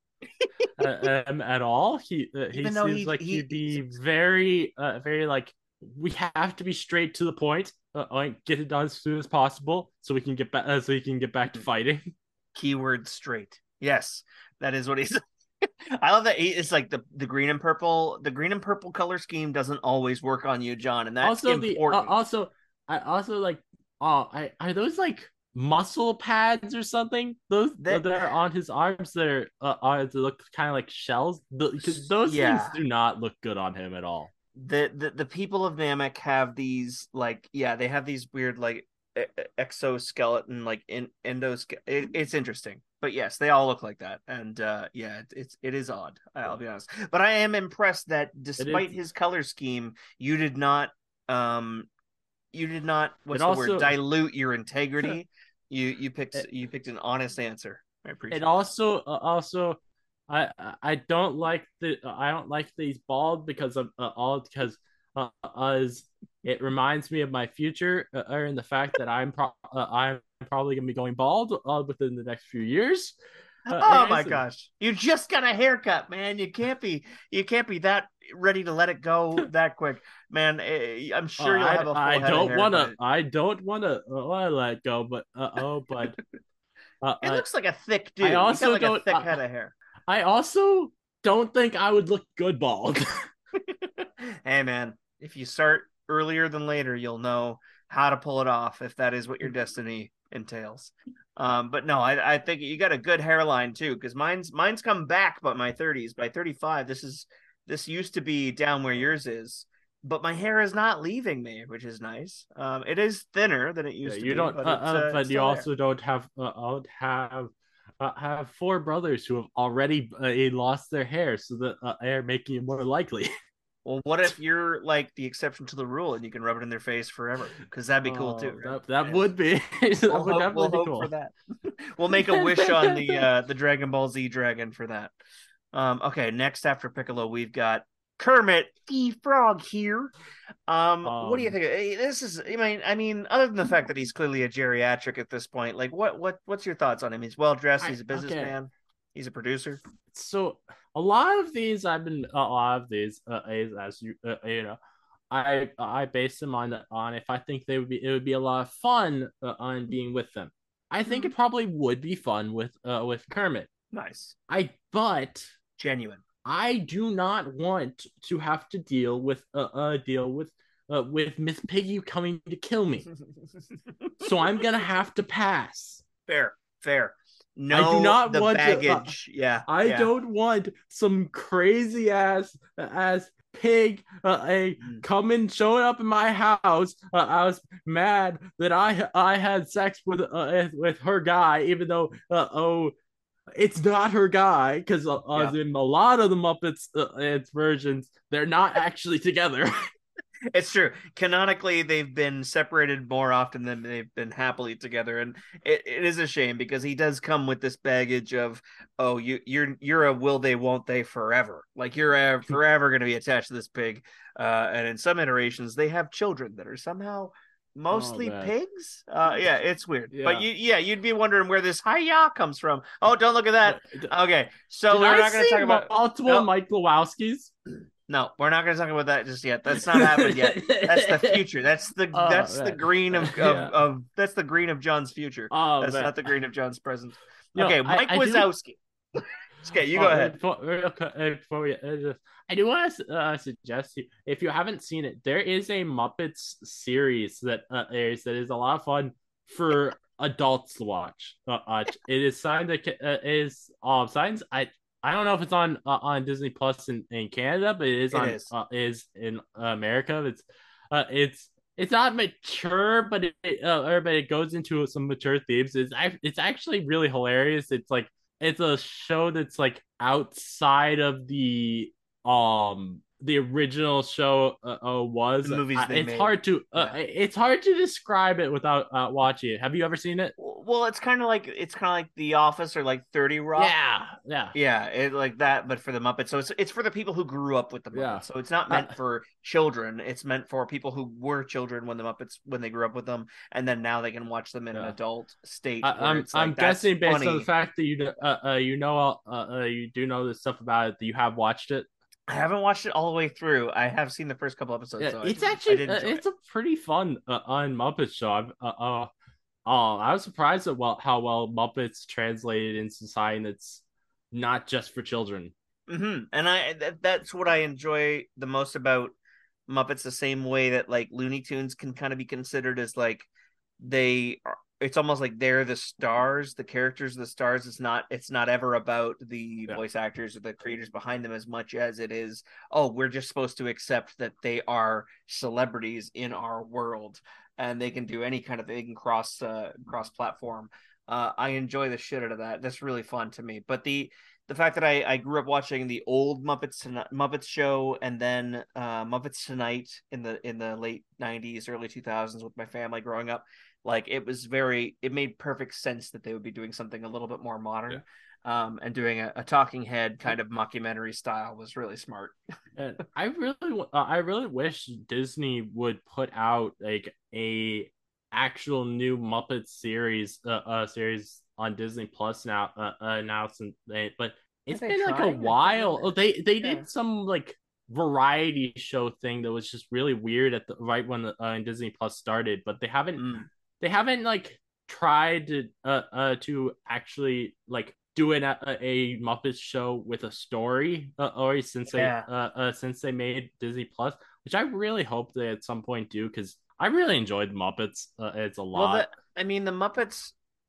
uh, um, at all. He uh, he Even though seems he- like he- he'd be very uh, very like we have to be straight to the point. Uh, like get it done as soon as possible so we can get back uh, so we can get back to fighting. Keyword straight. Yes, that is what he's. I love that he, it's like the the green and purple. The green and purple color scheme doesn't always work on you, John, and that's also the uh, important. also I also like oh I are those like muscle pads or something those That- that are on his arms that are uh, are that look kind of like shells because those Yeah. things do not look good on him at all. the, the the people of Namek have these like yeah they have these weird like e- e- exoskeleton like in endosk. It, it's interesting, but yes, they all look like that, and uh, yeah, it, it's it is odd. I'll be honest, but I am impressed that despite is- his color scheme, you did not um you did not what's It the also- word dilute your integrity. you you picked you picked an honest answer. I appreciate It it. also uh, also I I don't like the I don't like that he's bald because of uh, all because uh, as it reminds me of my future uh, or in the fact that I'm pro- uh, I'm probably gonna be going bald uh, within the next few years. Uh, Oh and my so- gosh. You just got a haircut, man. You can't be you can't be that ready to let it go that quick. Man, eh, I'm sure Uh, you'll I, have a full I head of don't hair, want but to. I don't want to uh, let go, but uh, oh, but uh, It I, looks like a thick dude. I You also got like don't- a thick uh, head of hair. I also don't think I would look good bald. Hey man, if you start earlier than later, you'll know how to pull it off if that is what your destiny entails. Um, but no, I, I think you got a good hairline too, because mine's mine's come back by my thirties. By thirty-five, this is this used to be down where yours is. but my hair is not leaving me, which is nice. Um, it is thinner than it Yeah, used to you be, don't, but uh, it's uh, uh, but it's you still there. also don't have, uh, don't have, uh, have four brothers who have already uh, lost their hair, so that uh, are making it more likely. Well, what if you're like the exception to the rule and you can rub it in their face forever? Because that'd be cool too, Oh, right? that that Yeah. would be that We'll would hope definitely we'll be hope for cool. that. We'll make a wish on the uh the Dragon Ball Z dragon for that. Um, okay, next after Piccolo, we've got Kermit the Frog here. Um, what do you Um, think? Eh, This is, I mean, I mean, other than the fact that he's clearly a geriatric at this point, like, what, what, what's your thoughts on him? He's well dressed. I He's a okay. businessman. He's a producer. So a lot of these I've been a lot of these uh, is as you uh, you know I I base them on on if I think they would be it would be a lot of fun uh, on being with them. I think Mhm. it probably would be fun with uh, with Kermit. Nice, I but genuine. I do not want to have to deal with uh, uh deal with uh, with Miss Piggy coming to kill me. So I'm gonna have to pass. Fair, fair. I do No, not the want to. Uh, baggage. Yeah, I yeah. don't want some crazy ass ass pig uh, a Mm. coming showing up in my house. Uh, I was mad that I I had sex with uh, with her guy, even though uh, oh it's not her guy because uh, Yeah. as in a lot of the Muppets uh, its versions they're not actually together. It's true. Canonically, they've been separated more often than they've been happily together, and it, it is a shame because he does come with this baggage of, oh, you you're you're a will they won't they forever. Like you're a, forever going to be attached to this pig. Uh, and in some iterations, they have children that are somehow Oh mostly man, pigs. Uh, yeah, it's weird. But yeah. you, yeah, you'd be wondering where this hiya comes from. Oh, don't look at that. Okay, so Did we're I not going to see talk about. multiple No, Mike Wazowskis? no, we're not going to talk about that just yet. That's not happened yet. That's the future. That's the Oh that's the man, green of of, yeah. of that's the green of John's future. Oh That's man, not the green of John's present. you know Okay, I Mike I do. Wazowski. Okay, you go Uh, ahead. before, real quick, uh, before we, uh, just, I do want to uh, suggest you if you haven't seen it, there is a Muppets series that uh, airs that is a lot of fun for adults to watch. Uh, uh, it is signed that uh, is um signs. I I don't know if it's on uh, on Disney Plus in, in Canada, but it is It on is. uh, is in America. It's uh it's it's not mature, but it uh, but it goes into some mature themes. It's it's actually really hilarious. It's like it's a show that's like outside of the um the original show uh, uh, The was. movies I, they it's made. hard to uh, Yeah. it's hard to describe it without uh, watching it. Have you ever seen it? Well, it's kind of like it's kind of like The Office or like thirty Rock. Yeah, yeah, Yeah, it like that, but for the Muppets. So it's it's for the people who grew up with the yeah. Muppets. So it's not Uh, meant for children. It's meant for people who were children when the Muppets when they grew up with them, and then now they can watch them in an yeah. adult state I, where I'm it's I'm like that's guessing based on the funny. fact that you uh, uh you know uh, uh you do know this stuff about it that you have watched it. I haven't watched it all the way through. I have seen the first couple episodes, Yeah, so I it's did I actually did uh, enjoy it. it's a pretty fun uh, on Muppet show. I've, uh, uh Oh, I was surprised at well how well Muppets translated into something that's not just for children. Mm-hmm. And I that, that's what I enjoy the most about Muppets. The same way that like Looney Tunes can kind of be considered as like they are, it's almost like they're the stars, the characters are the stars. It's not it's not ever about the Yeah, voice actors or the creators behind them as much as it is, oh, we're just supposed to accept that they are celebrities in our world and they can do any kind of they can cross uh cross platform. uh I enjoy the shit out of that. That's really fun to me. But the the fact that I, I grew up watching the old Muppets Muppets show and then uh, Muppets Tonight in the in the late nineties, early two thousands with my family growing up, like it was very it made perfect sense that they would be doing something a little bit more yeah. modern, um, and doing a, a talking head kind of mockumentary style was really smart. And I really, uh, I really wish Disney would put out like a actual new Muppet series, uh, uh series on Disney Plus now, uh, uh now since they, but Are it's they been like a trying? I can't while. Oh, remember. they they Yeah. did some like variety show thing that was just really weird at the right when the, uh, Disney Plus started, but they haven't Mm. they haven't like tried to uh, uh to actually like do an, a, a Muppet show with a story uh, or since they Yeah. uh, uh since they made Disney Plus, which I really hope they at some point do because I really enjoyed the Muppets. Uh, it's a Well, lot. the I mean the Muppets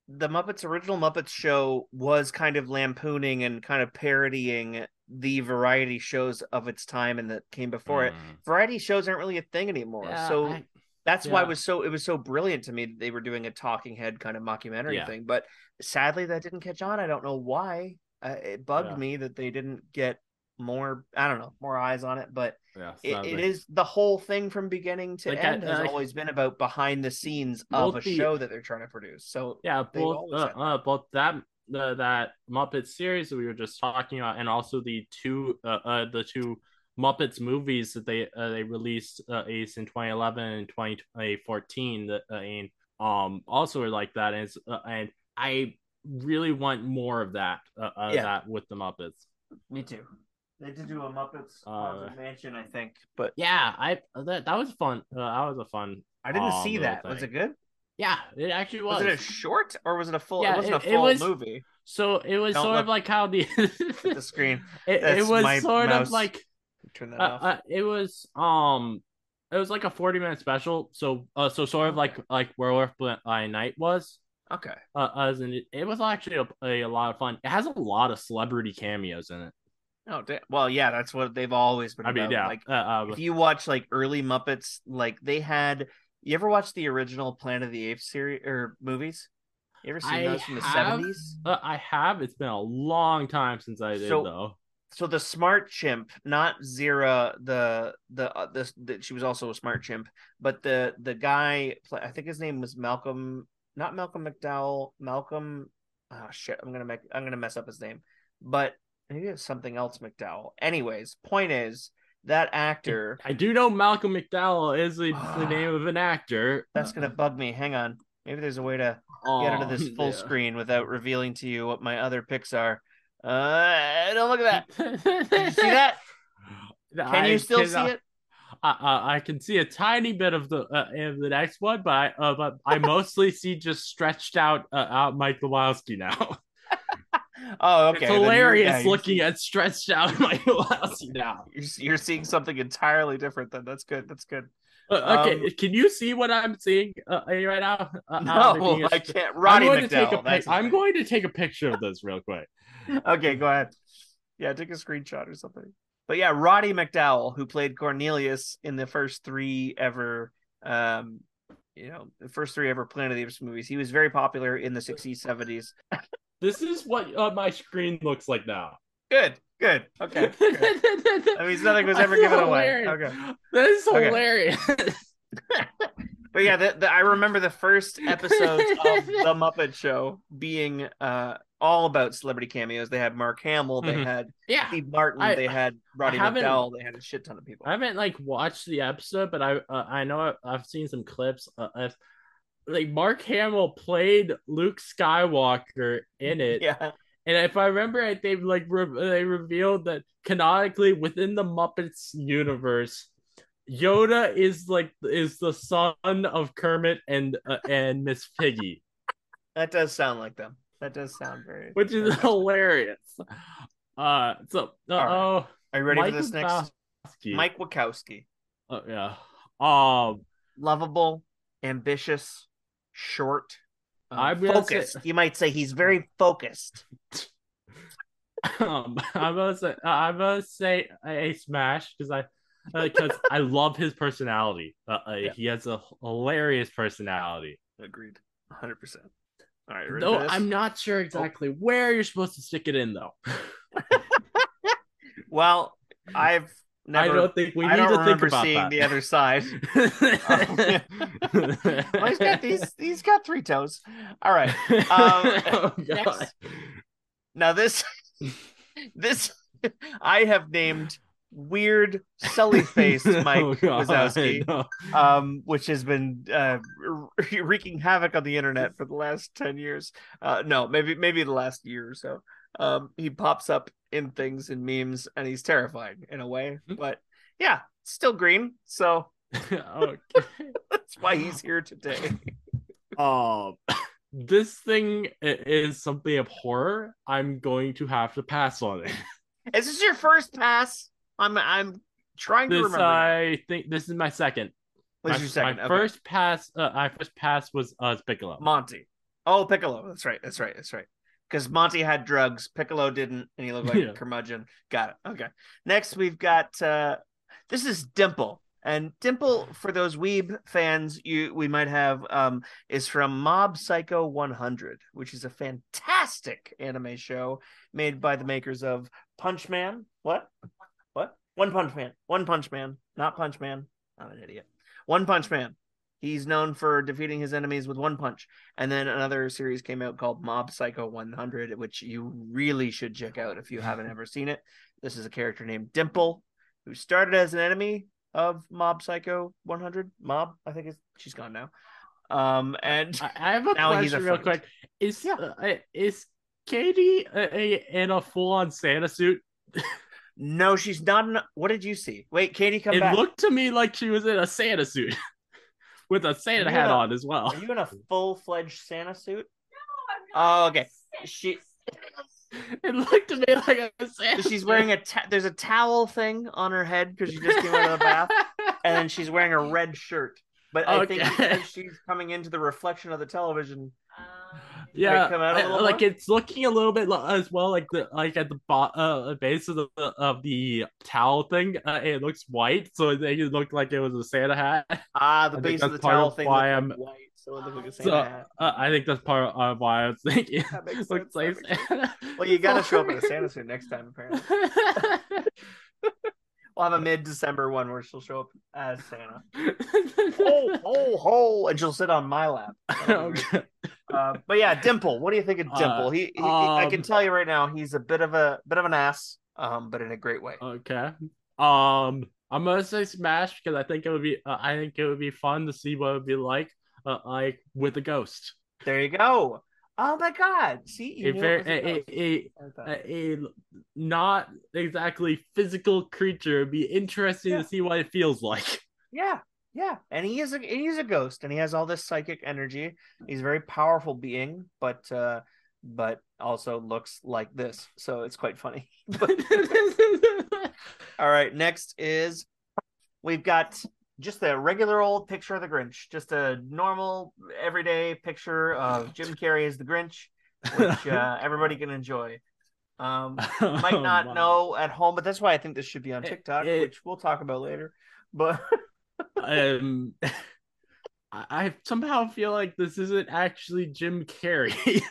the Muppets original Muppets show was kind of lampooning and kind of parodying the variety shows of its time and that came before it. Mm. Variety shows aren't really a thing anymore. Yeah, so I- that's why it yeah. was so it was so brilliant to me that they were doing a talking head kind of mockumentary Yeah. thing. But sadly that didn't catch on. I don't know why. Uh, it bugged Yeah. me that they didn't get more, I don't know, more eyes on it, but Yeah, it, sadly. it is the whole thing from beginning to Like, end I- has I- always been about behind the scenes of Both a the- show that they're trying to produce. So Yeah, they've both always uh, had uh, both that the that Muppet series that we were just talking about, and also the two uh, uh the two Muppets movies that they uh, they released uh, Ace in twenty eleven and twenty fourteen that uh, and um also are like that, and it's, uh, and I really want more of that uh, uh Yeah. that with the Muppets. Me too. They did do a Muppets Uh, Haunted Mansion, I think, but Yeah, I that that was fun. Uh, that was a fun. I didn't um, see little that. Was thing. it good? Yeah, it actually was. Was it a short or was it a full? Yeah, it wasn't it- a it full was- movie. So it was Don't sort look of like how the At the screen. it, it That's was my sort mouse. of like Turn that uh, off. uh, it was um it was like a forty minute special. So uh so sort of like Okay. like Werewolf by Night was. Okay. Uh, as in it, it was actually a, a, a lot of fun. It has a lot of celebrity cameos in it. Oh, damn. Well, yeah, that's what they've always been I mean, about. yeah. Like, uh, uh, if you watch like early Muppets, like they had. You ever watch the original Planet of the Apes series or movies? You ever seen I those from the have- seventies? uh, I have. It's been a long time since I did So- though. So the smart chimp, not Zira, the the uh, this the, she was also a smart chimp, but the the guy, I think his name was Malcolm, not Malcolm McDowell, Malcolm. Oh shit, I'm gonna make I'm gonna mess up his name, but maybe it's something else McDowell. Anyways, point is that actor. I do know Malcolm McDowell is the, the name of an actor. That's gonna bug me. Hang on, maybe there's a way to get into this Oh, full yeah. screen without revealing to you what my other picks are. Uh, don't look at that. Did you see that? Can I you still see cannot- it? I, I, I can see a tiny bit of the uh, of the next one, but I uh, but I mostly see just stretched out uh, out Mike Wazowski now. Oh, okay. It's then you're- hilarious yeah, you're looking at stretched out Mike Wazowski now. You're, you're seeing something entirely different. Then that's good. That's good. Uh, okay, Um, can you see what I'm seeing uh, right now? Uh, No, uh, making a- I can't. I'm Roddy going to take a McDowell. pic- that's his I'm name. going to take a picture of this real quick. Okay, go ahead. Yeah, take a screenshot or something. But yeah, Roddy McDowell, who played Cornelius in the first three ever, um, you know, the first three ever Planet of the Apes movies. He was very popular in the sixties, seventies. This is what uh, my screen looks like now. Good, good. Okay. good. That means nothing was ever given away. Hilarious. Okay. That is Okay. hilarious. But yeah, the, the, I remember the first episodes of the Muppet Show being uh, all about celebrity cameos. They had Mark Hamill, they Mhm. had Yeah. Steve Martin, I- they had Roddy haven't- McDowell, they had a shit ton of people. I haven't like watched the episode, but I uh, I know I- I've seen some clips. Uh, of, like Mark Hamill played Luke Skywalker in it, Yeah, and if I remember right, they like re- they revealed that canonically within the Muppets universe, Yoda is like is the son of Kermit and uh, and Miss Piggy, that does sound like them. That does sound very. which very is nice. hilarious. Uh, so uh, right. oh, Are you ready Mike for this next? Wazowski. Mike Wachowski, Oh yeah. Um. lovable, ambitious, short, uh, I'm gonna say- focused. You might say he's very focused. um, I'm gonna say I'm gonna say a smash because I because I love his personality. Uh, uh, Yeah. He has a hilarious personality. Agreed, one hundred percent. All right, ready No, for this? I'm not sure exactly where you're supposed to stick it in though. Well, I've never. I don't think we I need don't to think remember about seeing that. the other side. Well, he's got these. He's got three toes. All right. Um, oh, God. next- Now this, this, I have named weird sully faced Mike Oh, God, Wazowski, no. um, which has been uh, wreaking havoc on the internet for the last ten years. Uh, no, maybe maybe the last year or so. Um, he pops up in things and memes, and he's terrifying in a way. But yeah, still green, so Okay. that's why he's here today. Um, this thing i- is something of horror. I'm going to have to pass on it. Is this your first pass? I'm I'm trying to This remember. I think this is my second. What's my, your second? My Okay. first pass. Uh, my first pass was uh Bigelow. Monty. Oh, Piccolo. That's right. That's right. That's right. Because Monty had drugs, Piccolo didn't, and he looked like Yeah. a curmudgeon. Got it. Okay. Next, we've got uh this is Dimple. And Dimple, for those Weeb fans, you we might have um is from Mob Psycho one hundred, which is a fantastic anime show made by the makers of Punch Man. What? What? One Punch Man. One Punch Man. Not Punch Man. I'm an idiot. One Punch Man. He's known for defeating his enemies with one punch. And then another series came out called Mob Psycho one hundred, which you really should check out if you haven't ever seen it. This is a character named Dimple, who started as an enemy of Mob Psycho one hundred. Mob, I think is she's gone now. Um, and I, I have a now he's a question real friend. quick. Is Yeah. uh, is Katie a, a, in a full on Santa suit? No, she's not. In, what did you see? Wait, Katie, come It back. looked to me like she was in a Santa suit with a Santa Are you hat in a- on as well. Are you in a full-fledged Santa suit? No, I'm not. Oh, okay. She It looked to me like a Santa. she's wearing a ta- there's a towel thing on her head because she just came out of the bath, and then she's wearing a red shirt. But I think Okay. because she's coming into the reflection of the television. Um, Yeah, come out a I- little like more? it's looking a little bit li- as well, like the like at the bo- uh, base of the of the towel thing. Uh, it looks white, so it, it looked like it was a Santa hat. Ah, the I think base of the that's part towel of thing why looked I'm- like white, so it looked like a Santa So hat. uh, I think that's part of why I was thinking. That makes sense, Looks like that makes Santa. Well, you got to show up in a Santa suit next time, apparently. We'll have a mid-December one where she'll show up as Santa. Ho, ho, ho, and she'll sit on my lap. That'll be great. Okay. Uh, but yeah, Dimple. What do you think of Dimple? Uh, he, he I can um, tell you right now, he's a bit of a bit of an ass, um, but in a great way. Okay. Um, I'm gonna say Smash because I think it would be. Uh, I think it would be fun to see what it would be like, uh, like with a ghost. There you go. Oh my God! See, you A knew very it was a a, ghost. a, I thought. a, a not exactly physical creature. It'd be interesting Yeah. to see what it feels like. Yeah, yeah, and he is a he's a ghost, and he has all this psychic energy. He's a very powerful being, but uh, but also looks like this, so it's quite funny. All right, next is we've got just a regular old picture of the Grinch, just a normal everyday picture of Jim Carrey as the Grinch, which uh, everybody can enjoy. Um, might not Oh, know at home, but that's why I think this should be on It- TikTok, it- which we'll talk about later. But um, I, I somehow feel like this isn't actually Jim Carrey.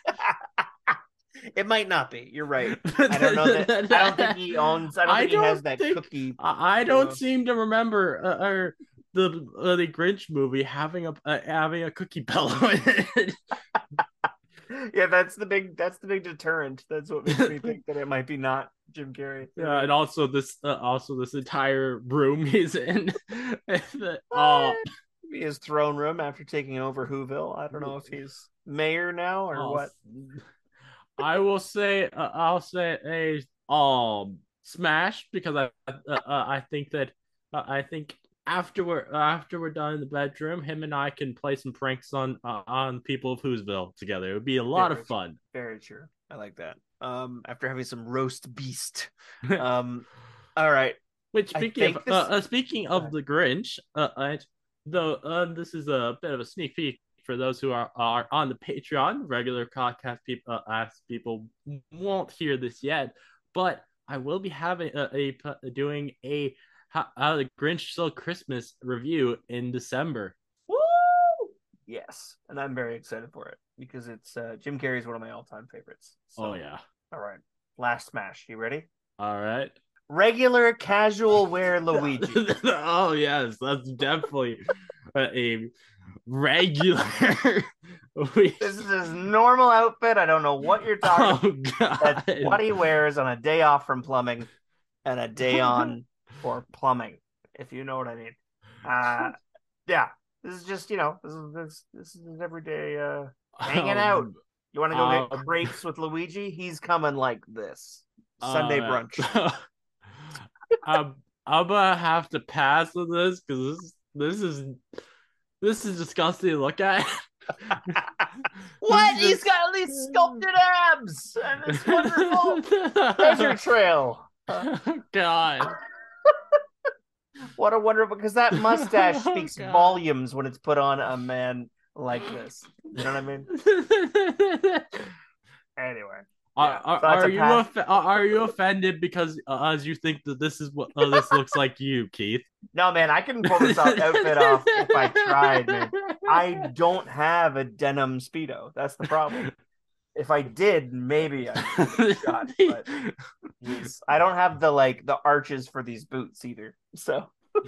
it might not be. You're right. I don't know that. I don't think he owns. I don't I think he has don't that think- cookie. I I Uh, don't seem to remember uh, or the uh, the Grinch movie having a uh, having a cookie pillow in it. Yeah, that's the big. That's the big deterrent. That's what makes me think that it might be not Jim Carrey. Yeah, and also this uh, also this entire room he's in. uh, Be his throne room after taking over Whoville. I don't know if he's mayor now or uh, what. I will say uh, I'll say a um Smash because I uh, uh, I think that uh, I think after we're after we're done in the bedroom, him and I can play some pranks on uh, on people of Whoville together. It would be a lot Very of fun. Very true. I like that. Um, after having some roast beast. Um, all right. Which I speaking think of this- uh, uh, speaking Go of ahead. the Grinch, uh, I, though uh, this is a bit of a sneak peek for those who are, are on the Patreon. Regular podcast people, uh, as people won't hear this yet, but I will be having a, a doing a how, how the Grinch Stole Christmas review in December. Woo! Yes, and I'm very excited for it because it's uh, Jim Carrey is one of my all-time favorites. So, Oh yeah! All right. Last Smash. You ready? All right. Regular casual wear Luigi. Oh yes, that's definitely a, a regular. This is his normal outfit. I don't know what you're talking Oh god! That's what he wears on a day off from plumbing and a day on for plumbing, if you know what I mean. Uh, yeah, this is just, you know, this is this, this is his everyday uh, hanging out. Um, You want to go Um, get crepes with Luigi? He's coming like this. Sunday uh, brunch. I'm I'm gonna have to pass on this because this this is this is disgusting to look at. What? This is He's just- got all these sculpted abs and it's wonderful treasure trail. God. What a wonderful, because that mustache Oh, speaks God. volumes when it's put on a man like this. You know what I mean? Anyway. Are, Yeah, are, so that's are a you pass. off- are you offended because uh, as you think that this is what uh, this looks like you, Keith? No, man, I can pull this out- outfit off if I tried, man. I don't have a denim Speedo. That's the problem. If I did, maybe I'd give it a shot. But geez, I don't have the like the arches for these boots either. So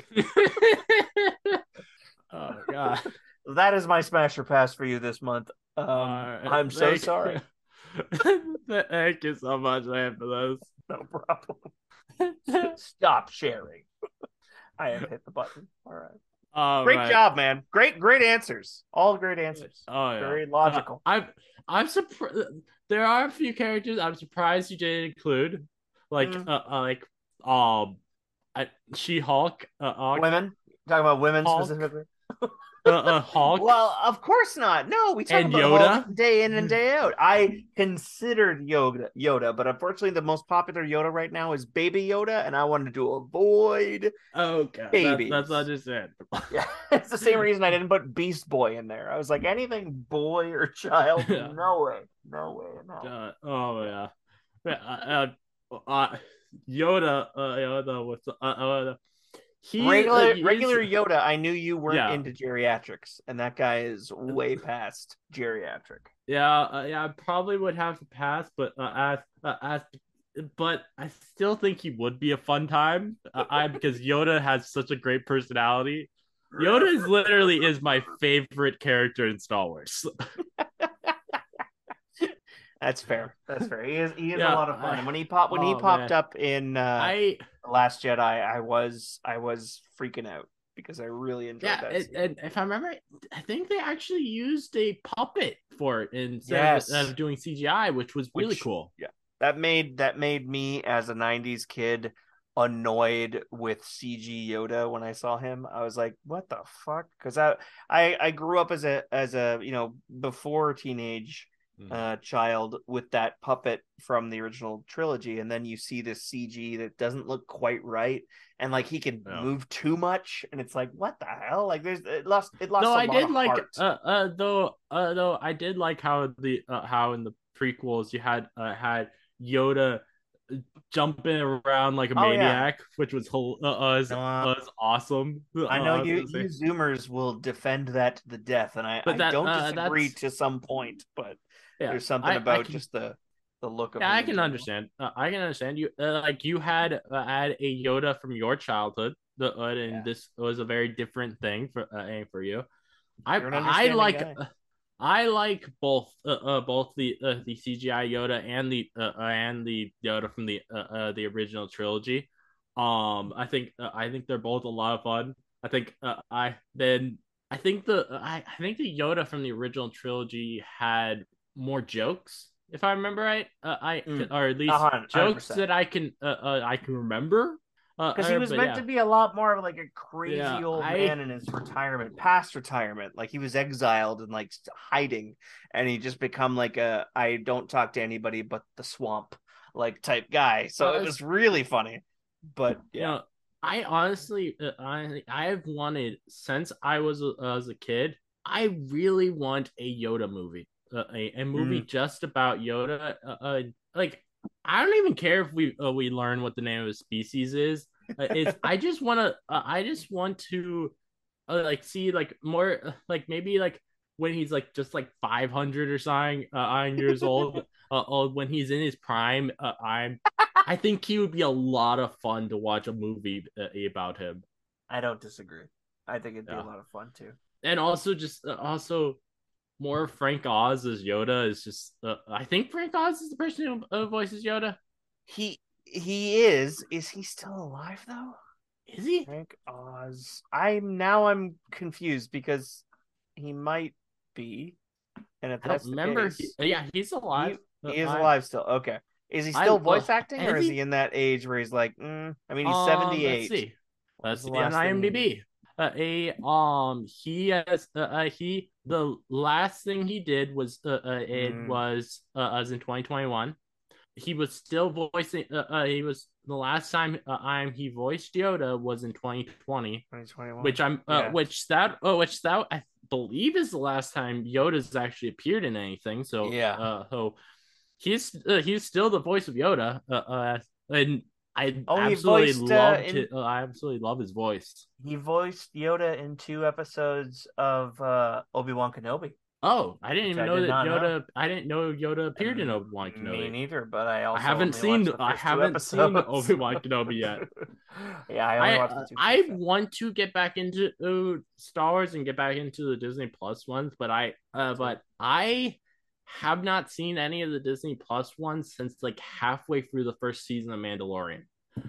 Oh god. that is my smash or pass for you this month. Um, Uh, I'm so thank- sorry. Thank you so much, man, for those. No problem. Stop sharing. I have hit the button. All right. All Great right. job, man. Great, great answers. All great answers. Oh yeah. Very logical. Uh, I'm I'm surprised. There are a few characters I'm surprised you didn't include, like Mm. uh, uh, like um, I, She-Hulk, uh, uh, Women? Talking about women Hulk. specifically? uh, uh, Hulk. Well, of course not. No, we talk And about Yoda? Hulk day in and day out. I considered Yoda, Yoda, but unfortunately, the most popular Yoda right now is Baby Yoda, and I wanted to avoid. Okay, that, babies. that's understandable. Yeah, it's the same reason I didn't put Beast Boy in there. I was like, anything boy or child, Yeah. no way, no way, no. Uh, oh yeah, yeah uh, uh, uh, Yoda, uh, Yoda, what's uh, uh, he regular uh, he regular is- Yoda, I knew you weren't Yeah. into geriatrics, and that guy is way past geriatric. Yeah, uh, yeah, I probably would have to pass, but uh, as uh, as but I still think he would be a fun time. Uh, I because Yoda has such a great personality. Yoda is literally is my favorite character in Star Wars. That's fair. That's fair. He is he is Yeah, a lot of fun. I- And when he popped when he oh, popped man. up in uh, I The Last Jedi, I was I was freaking out because I really enjoyed yeah, that. and, scene. and if I remember, I think they actually used a puppet for it instead Yes. of, of doing C G I, which was really Which- cool. that made that made me as a nineties kid annoyed with C G Yoda when I saw him. I was like, what the fuck? Because I, I I grew up as a as a you know before teenage Mhm. uh child with that puppet from the original trilogy, and then you see this C G that doesn't look quite right, and like he can Yeah. move too much, and it's like, what the hell? Like there's it lost it lost Though a I lot did of like, heart. uh, uh, though, uh, though I did like how the uh, how in the prequels you had uh, had Yoda jumping around like a Oh, yeah. maniac, which was whole uh, uh, was, No, uh, was awesome. I know Uh, you, was gonna you say. Zoomers will defend that to the death, and I, But I that, don't uh, disagree that's- to some point, but Yeah, there's something I- I about can- just the the look of Yeah, him I in can general. understand. Uh, I can understand you. Uh, like you had uh, had a Yoda from your childhood, the uh, and Yeah. this was a very different thing for uh, and for you. I You're an I understanding like guy. uh, I like both uh, uh both the uh, the C G I Yoda and the uh, uh, and the Yoda from the uh, uh the original trilogy. Um, I think uh, I think they're both a lot of fun. I think uh, I then I think the I, I think the Yoda from the original trilogy had more jokes, if I remember right. Uh, I Mm. or at least A hun- hundred jokes percent. that I can uh, uh I can remember. Uh, Because he uh, was but meant yeah. to be a lot more of like a crazy Yeah, old I- man in his retirement, past retirement. Like he was exiled and like hiding, and he just become like a I don't talk to anybody but the swamp like type guy. So Uh, it was really funny. But You yeah, know, I honestly, uh, I I've wanted since I was a, as a kid. I really want a Yoda movie, uh, a a movie just about Yoda. Uh, uh, like I don't even care if we uh, we learn what the name of his species is. Uh, it's I just want to. Uh, I just want to, uh, like see like more uh, like maybe like when he's like just like five hundred or something uh, years old. Uh, old when he's in his prime. Uh, I'm. I think he would be a lot of fun to watch a movie uh, about him, I don't disagree. I think it'd be Yeah. a lot of fun too. and also just uh, also more Frank Oz as Yoda is just. Uh, I think Frank Oz is the person who uh, voices Yoda. He he is. Is he still alive though? Is he? Frank Oz. I'm now I'm confused because he might be. And if I don't that's the remember. case, He- yeah, he's alive. he is Uh, I- alive still. Okay. Is he I- still uh, voice acting, or is is he? he in that age where he's like, mm, I mean, he's Um, seventy-eight. Let's see. What Let's was the see on last thing he- IMDb. Uh, a um he has uh, uh he the last thing he did was uh, uh it Mm. was uh as in twenty twenty-one. He was still voicing uh, uh he was the last time uh, I'm he voiced Yoda was in twenty twenty, twenty twenty-one. which I'm uh Yeah. which that oh which that I believe is the last time Yoda's actually appeared in anything. So Yeah. uh, so he's uh, he's still the voice of Yoda, uh, uh and I Oh, he absolutely voiced, uh, loved in- it. Uh, I absolutely love his voice. He voiced Yoda in two episodes of uh, Obi-Wan Kenobi. Oh, I didn't Which even I know did that not Yoda. know. I didn't know Yoda appeared in Um, Obi-Wan Me Kenobi. neither, but I also I haven't only seen. watched the I first two haven't seen episodes. Obi-Wan Kenobi yet. Yeah, I only I watched uh, the two. I first want to get back into uh, Star Wars and get back into the Disney Plus ones, but I uh, too. but I have not seen any of the Disney Plus ones since like halfway through the first season of Mandalorian.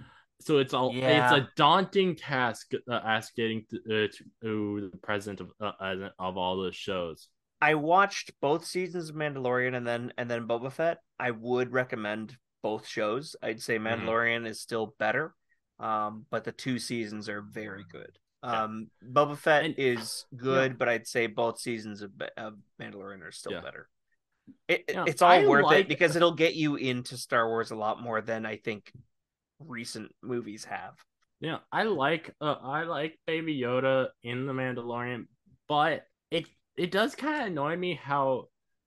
So it's all it's Yeah. a daunting task uh, as getting to, uh, to the president of uh, of all those shows. I watched both seasons of Mandalorian and then and then Boba Fett. I would recommend both shows. I'd say Mandalorian mm-hmm. is still better, um, but the two seasons are very good. Um, yeah. Boba Fett and, is good, yeah. but I'd say both seasons of, of Mandalorian are still yeah. better. It, yeah. It's all I worth like... it because it'll get you into Star Wars a lot more than I think recent movies have. Yeah, I like uh, I like Baby Yoda in the Mandalorian, but it it does kind of annoy me how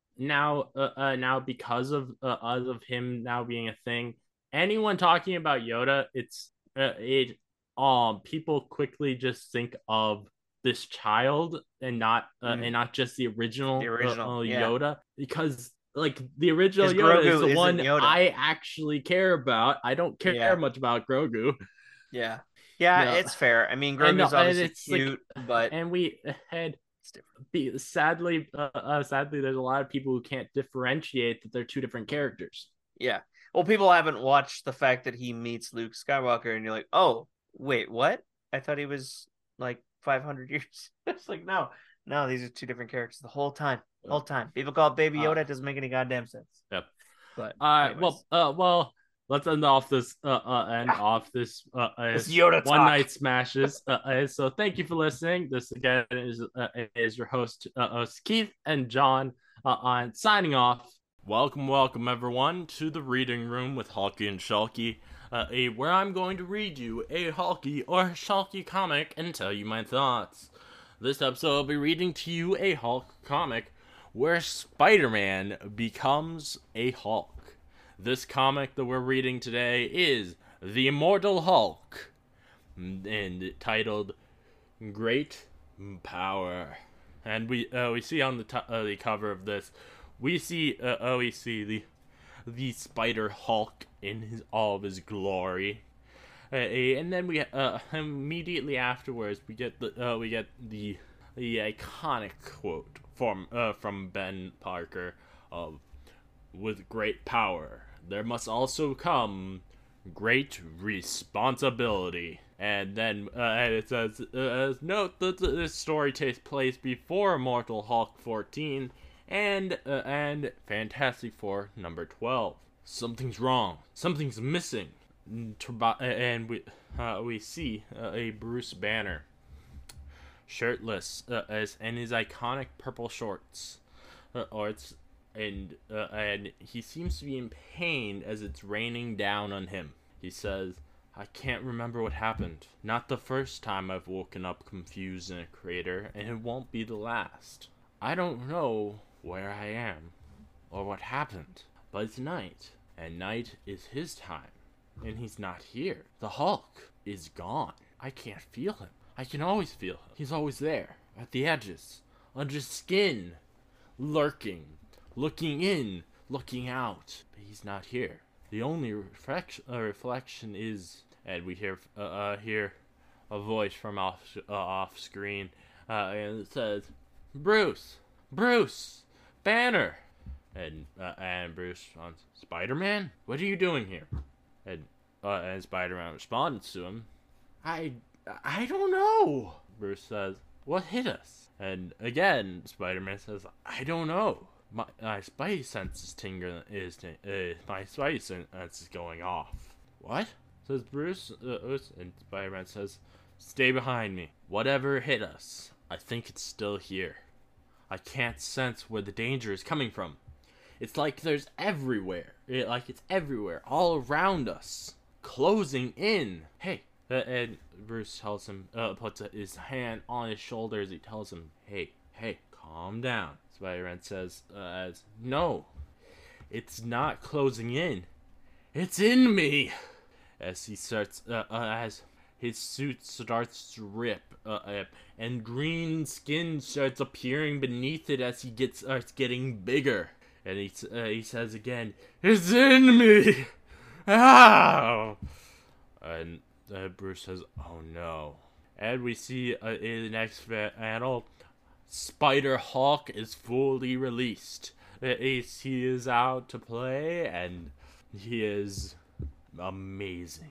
now uh, uh now because of uh, of him now being a thing, anyone talking about Yoda, it's uh, it um people quickly just think of this child and not uh, mm. and not just the original, the original uh, uh, yeah. Yoda, because like the original Yoda Grogu is the one Yoda. I actually care about. I don't care yeah. much about Grogu. Yeah, yeah, no. It's fair. I mean, Grogu's no, obviously cute, like, but and we had be, sadly, uh, uh, sadly, there's a lot of people who can't differentiate that they're two different characters. Yeah, well, people haven't watched the fact that he meets Luke Skywalker, and you're like, oh, wait, what? I thought he was like five hundred years. It's like, no, no, these are two different characters the whole time. The whole time. People call it Baby Yoda. Uh, it doesn't make any goddamn sense. Yep. But uh, well, uh, well, let's end off this. Uh, uh end yeah. off this. Uh, this Yoda one talk. night smashes. Uh, uh, so thank you for listening. This again is uh, is your host, uh, host Keith and John. Uh, on signing off. Welcome, welcome everyone to the reading room with Hulky and Shulky. Uh, a, where I'm going to read you a Hulky or Shulky comic and tell you my thoughts. This episode I'll be reading to you a Hulk comic where Spider-Man becomes a Hulk. This comic that we're reading today is The Immortal Hulk, and titled Great Power. And we uh, we see on the t- uh, the cover of this, we see uh, oh we see the the Spider Hulk in his all of his glory. Uh, and then we uh, immediately afterwards we get the uh, we get the the iconic quote from uh, from Ben Parker of "With great power, there must also come great responsibility." And then uh, and it says, uh, "Note that this story takes place before Immortal Hulk fourteen and uh, and Fantastic Four number twelve. Something's wrong. Something's missing." And we uh, we see uh, a Bruce Banner, shirtless, uh, as in his iconic purple shorts, uh, or it's and uh, and he seems to be in pain as it's raining down on him. He says, "I can't remember what happened. Not the first time I've woken up confused in a crater, and it won't be the last. I don't know where I am or what happened, but it's night, and night is his time. And he's not here. The Hulk is gone. I can't feel him. I can always feel him. He's always there, at the edges, under skin, lurking, looking in, looking out. But he's not here. The only reflection, uh, reflection is," and we hear uh, uh, hear a voice from off uh, off screen, uh, and it says, "Bruce, Bruce, Banner," and uh, and Bruce responds, "Spider-Man, what are you doing here?" And, uh, and Spider-Man responds to him, I, I don't know." Bruce says, "What hit us?" And again, Spider-Man says, "I don't know. My, my spidey sense is tingling, is, uh, my spidey sense is going off." "What?" says Bruce, uh, and Spider-Man says, "Stay behind me. Whatever hit us, I think it's still here. I can't sense where the danger is coming from. It's like there's everywhere. It, like it's everywhere, all around us, closing in. Hey," uh, and Bruce tells him, uh, puts his hand on his shoulder as he tells him, "Hey, Hey, calm down. Spider-Man says, uh, as, no, it's not closing in. It's in me. As he starts, uh, uh, as his suit starts to rip, uh, uh, and green skin starts appearing beneath it as he gets starts getting bigger. And he uh, he says again, "It's in me." Ow! And uh, Bruce says, "Oh no!" And we see uh, in the next panel, Spider-Hulk is fully released. He is out to play, and he is amazing.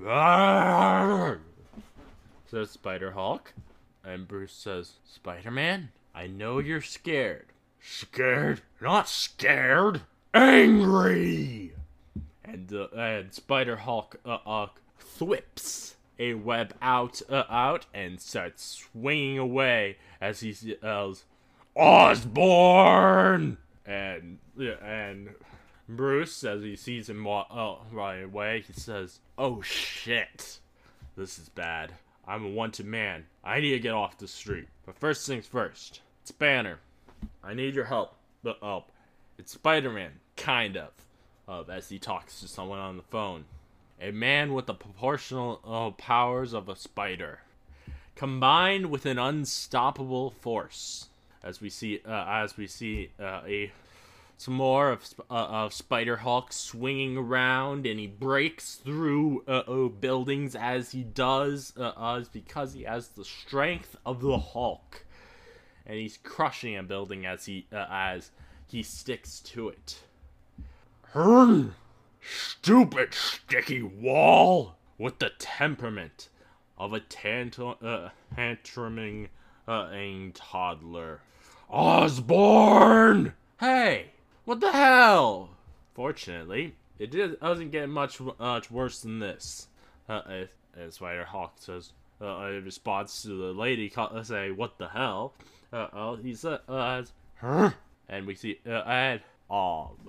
Says Spider-Hulk, and Bruce says, "Spider-Man, I know you're scared." "Scared? Not scared. Angry!" And uh, and Spider-Hulk uh, uh, thwips a web out uh, out and starts swinging away as he yells, "Osborn!" And and Bruce, as he sees him wa- uh, right away, he says, "Oh shit, this is bad. I'm a wanted man. I need to get off the street. But first things first, it's Banner. I need your help." But oh, it's Spider-Man, kind of, uh, as he talks to someone on the phone. A man with the proportional uh, powers of a spider, combined with an unstoppable force. As we see, uh, as we see uh, a some more of uh, of Spider-Hulk swinging around, and he breaks through uh, uh, buildings as he does, uh, uh, because he has the strength of the Hulk, and he's crushing a building as he uh, as he sticks to it. Hurry! Stupid sticky wall with the temperament of a tant- uh, tantruming uh, toddler. Osborn! Hey, what the hell? Fortunately, it doesn't get much much worse than this. Uh, as, as Spider-Hulk says, uh, in response to the lady call, say, "What the hell?" Uh, uh, he said, uh, "Huh?" And we see, uh, and um.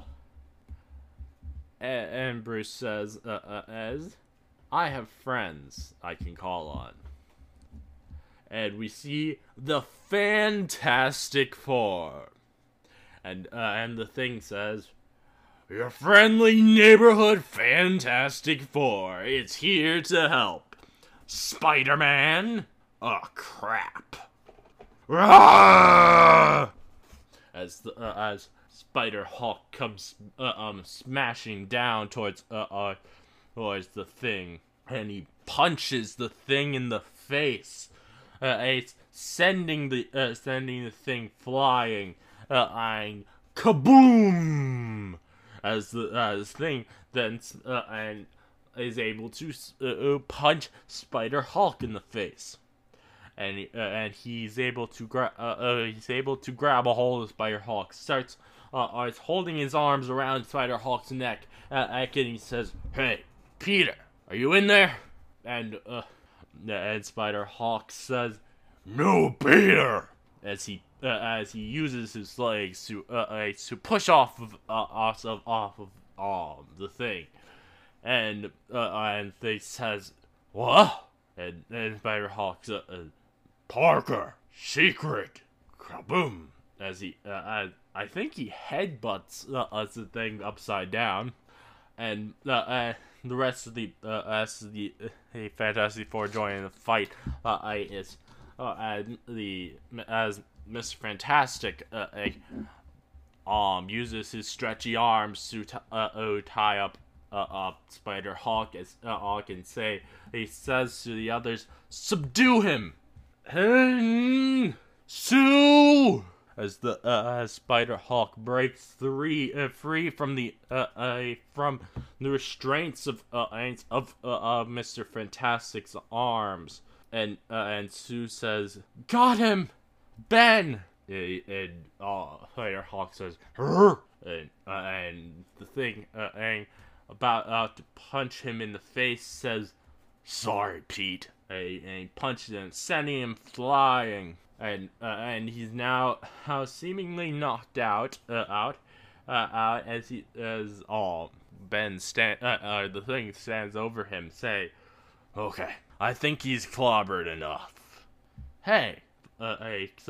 And Bruce says, uh, uh, as, "I have friends I can call on." And we see the Fantastic Four. And, uh, and the Thing says, "Your friendly neighborhood Fantastic Four is here to help. Spider-Man? Oh, crap." Rawr! As, the, uh, as Spider-Hulk comes uh, um smashing down towards uh, uh towards the Thing, and he punches the Thing in the face. Uh, it's sending the uh, sending the Thing flying, uh, and kaboom! As the uh, Thing then uh, and is able to uh, punch Spider-Hulk in the face. And he, uh, and he's able to grab uh, uh, he's able to grab a hold of Spider-Hulk. Starts uh, uh is holding his arms around Spider-Hulk's neck. Uh, and he says, "Hey, Peter, are you in there?" And uh, and Spider-Hulk says, "No, Peter." As he uh, as he uses his legs to uh, uh to push off of uh, off of off of um the Thing, and uh, and they says, "What?" And and Spider-Hulk uh, uh "Parker, secret, kaboom!" As he, uh, I, I think he headbutts uh, us the Thing upside down, and uh, uh, the rest of the, uh, rest of the, uh, Fantastic Four joining the fight, uh, is, uh, as the, as Mister Fantastic, uh, uh, um, uses his stretchy arms to t- uh, uh, tie up, uh, uh, Spider-Hulk, as uh, Hulk can say. He says to the others, "Subdue him!" Hen Sue! As the uh, as Spider-Hulk breaks free, uh, free from the uh, uh, from the restraints of uh, of uh, uh, Mister Fantastic's arms, and uh, and Sue says, "Got him, Ben!" And, and uh, Spider-Hulk says, "Hurr!" And uh, and the Thing uh, and about uh, to punch him in the face says, "Sorry, Pete." And he punches him, sending him flying, and uh, and he's now uh, seemingly knocked out, uh, out, uh, out as he as all Ben stand, uh, uh, the Thing stands over him, say, "Okay, I think he's clobbered enough." Hey, uh, hey,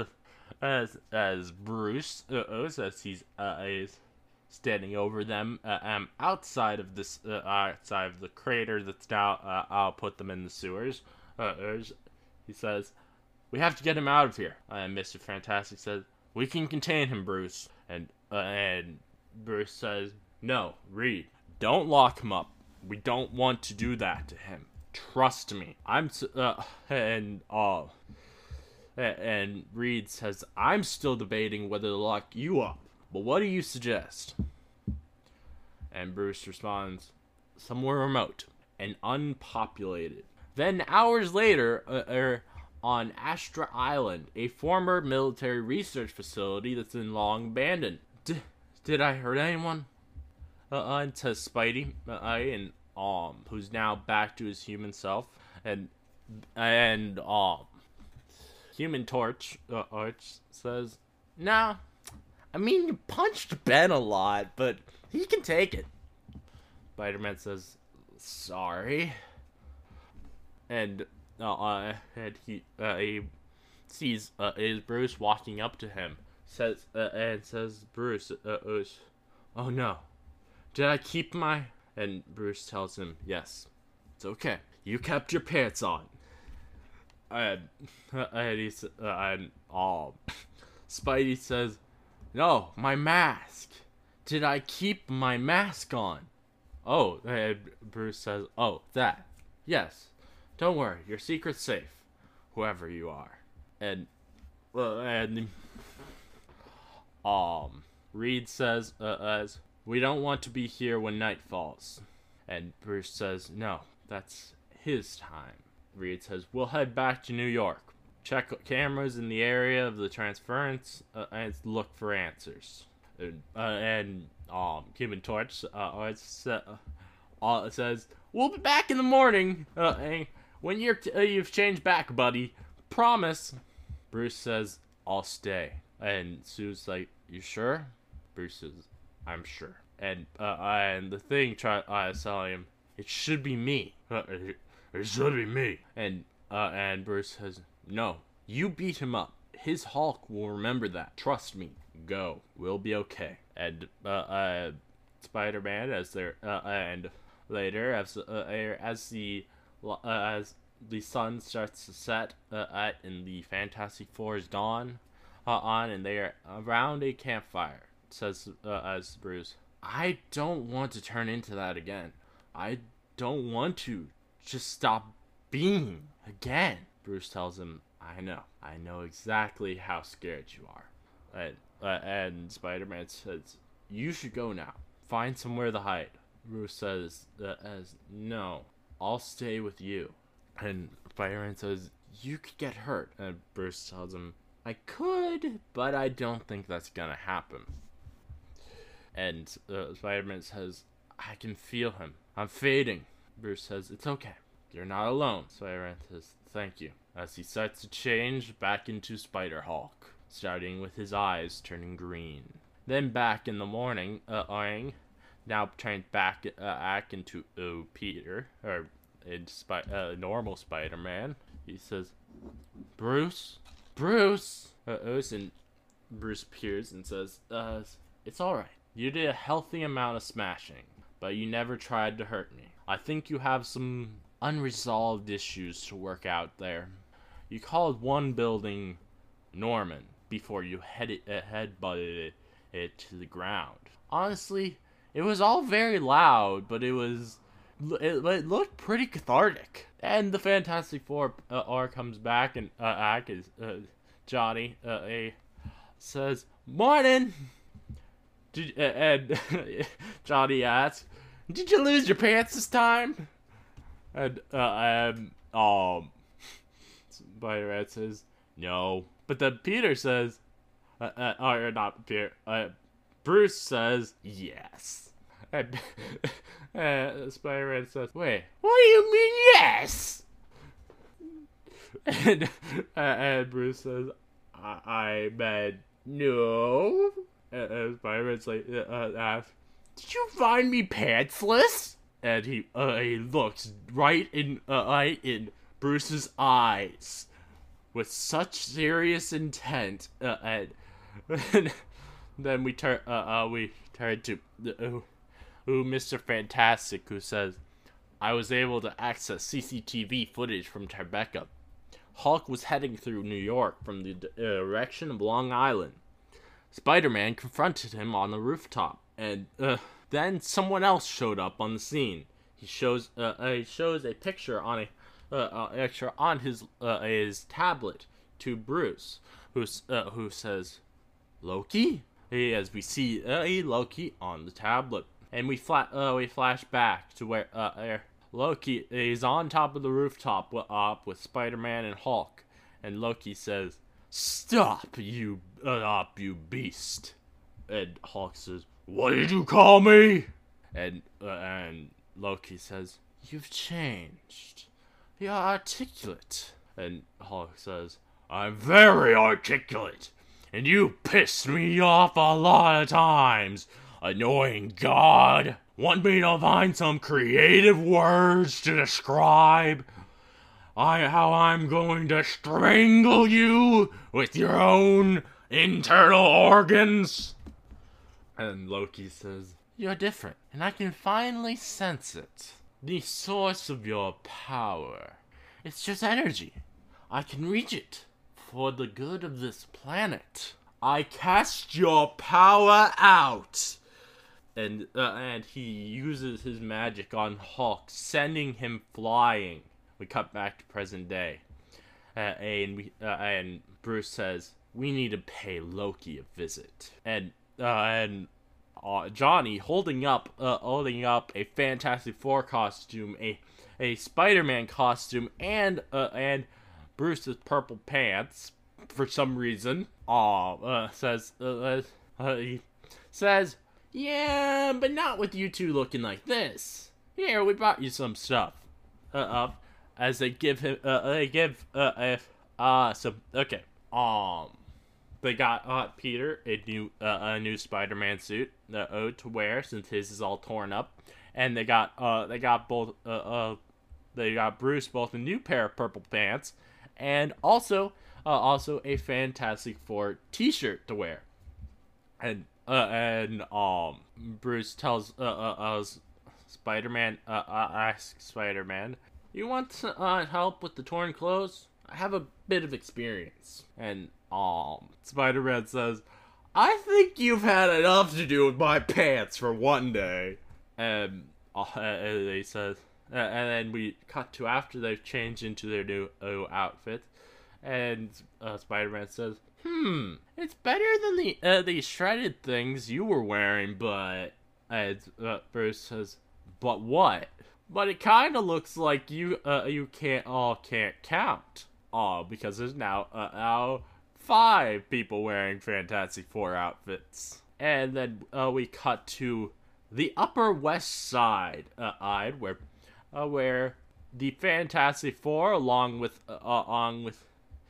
as as Bruce uh, as he's uh, is standing over them uh, um outside of this uh, outside of the crater that's now uh, I'll put them in the sewers. Uh, he says, "We have to get him out of here." And Mister Fantastic says, "We can contain him, Bruce." And uh, and Bruce says, "No, Reed, don't lock him up. We don't want to do that to him. Trust me." I'm uh and uh and Reed says, "I'm still debating whether to lock you up. But what do you suggest?" And Bruce responds, "Somewhere remote and unpopulated." Then hours later, uh, er, on Astra Island, a former military research facility that's in long abandon. D- did I hurt anyone? Uh, uh says Spidey, uh, and um, who's now back to his human self, and and um, Human Torch, uh, Arch says, "Nah, I mean you punched Ben a lot, but he can take it." Spider-Man says, "Sorry," and uh, uh and he uh, he sees uh, is Bruce walking up to him, says uh, and says, "Bruce, uh, uh, oh no, did I keep my?" And Bruce tells him, "Yes, it's okay. You kept your pants on." And, and he's uh, and um, Spidey says, "No, my mask. Did I keep my mask on?" Oh, and Bruce says, "Oh, that. Yes. Don't worry, your secret's safe, whoever you are." And uh, and um, Reed says, uh, "As we don't want to be here when night falls." And Bruce says, "No, that's his time." Reed says, "We'll head back to New York. Check cameras in the area of the transference uh, and look for answers." And, uh, and um, Human Torch uh, uh, says, "We'll be back in the morning. Uh, and when you're t- uh, you've changed back, buddy. Promise." Bruce says, "I'll stay." And Sue's like, "You sure?" Bruce says, "I'm sure." And uh, and the Thing try uh, telling him, "It should be me. Uh, it should be me." And uh, and Bruce says, "No, you beat him up. His Hulk will remember that. Trust me. Go. We'll be okay." And uh, uh Spider-Man, as they're uh, and later as uh, as the uh, as the sun starts to set uh, at in the Fantastic Four is dawn uh, on, and they are around a campfire. Says uh, as Bruce, "I don't want to turn into that again. I don't want to just stop being again." Bruce tells him, "I know. I know exactly how scared you are." And, uh, and Spider-Man says, "You should go now. Find somewhere to hide." Bruce says, uh, as, "No, I'll stay with you." And Spider-Man says, "You could get hurt." And Bruce tells him, "I could, but I don't think that's gonna happen." And uh, Spider-Man says, "I can feel him. I'm fading." Bruce says, "It's okay. You're not alone." Spider-Man says, "Thank you," as he starts to change back into Spider-Hulk, starting with his eyes turning green. Then back in the morning, uh, Aang, now turned back uh, back into uh, Peter, or in Sp- uh, normal Spider-Man, he says, "Bruce? Bruce?" Uh, and Bruce appears and says, uh, "It's alright. You did a healthy amount of smashing, but you never tried to hurt me. I think you have some unresolved issues to work out there. You called one building Norman before you head it, uh, headbutted it, it to the ground. Honestly, it was all very loud, but it was it, it looked pretty cathartic." And the Fantastic Four uh, R comes back, and uh, Ack is uh, Johnny uh, a says, "Morning." Did, uh, and Johnny asks, "Did you lose your pants this time?" And uh, um, um, Spider-Man says, "No." But then Peter says, uh, uh, or not Peter, uh, Bruce says, "Yes." And uh, Spider-Man says, "Wait, what do you mean yes?" And, uh, and Bruce says, I, I meant no." And, and Spider-Man's like, uh, asks, "Did you find me pantsless?" And he uh, he looks right in uh, right in Bruce's eyes with such serious intent, uh, and, and then we turn, uh, uh, we turn to, uh, ooh, Mister Fantastic, who says, I was able to access C C T V footage from Tribeca. Hulk was heading through New York from the direction of Long Island. Spider-Man confronted him on the rooftop, and uh, then someone else showed up on the scene. He shows, uh, uh, he shows a picture on a, uh, uh, picture on his, uh, his tablet to Bruce, who's, uh, who says, Loki? Hey, as we see uh, a Loki on the tablet. And we flat, uh, we flash back to where, uh, where Loki is on top of the rooftop with, uh, with Spider-Man and Hulk. And Loki says, Stop, you, uh, up, you beast. And Hulk says, What did you call me? And, uh, and Loki says, You've changed. You're articulate. And Hulk says, I'm very articulate. And you pissed me off a lot of times. Annoying God. Want me to find some creative words to describe I how I'm going to strangle you with your own internal organs? And Loki says, You're different, and I can finally sense it. The source of your power. It's just energy. I can reach it for the good of this planet. I cast your power out. And uh, and he uses his magic on Hulk, sending him flying. We cut back to present day, uh, and we uh, and Bruce says we need to pay Loki a visit. And uh, and uh, Johnny holding up uh, holding up a Fantastic Four costume, a a Spider-Man costume, and uh, and Bruce's purple pants for some reason. Uh, uh says uh, uh, he says. Yeah, but not with you two looking like this. Here, we brought you some stuff. Uh, uh as they give him, uh, they give, uh, uh, uh, some, okay. Um, they got, uh, Peter a new, uh, a new Spider-Man suit, uh, uh, to wear since his is all torn up. And they got, uh, they got both, uh, uh, they got Bruce both a new pair of purple pants and also, uh, also a Fantastic Four t-shirt to wear. And, Uh, and, um, Bruce tells, uh, uh, uh Spider-Man, uh, uh, asks Spider-Man, you want to, uh, help with the torn clothes? I have a bit of experience. And, um, Spider-Man says, I think you've had enough to do with my pants for one day. And, uh, and he says, uh, and then we cut to after they've changed into their new, new outfit. And, uh, Spider-Man says, Hmm, it's better than the uh, the shredded things you were wearing, but and uh, Bruce says, but what? But it kind of looks like you uh you can't all can't count. Oh, because there's now uh, now five people wearing Fantastic Four outfits, and then uh, we cut to the Upper West Side, uh, side where uh, where the Fantastic Four, along with uh, along with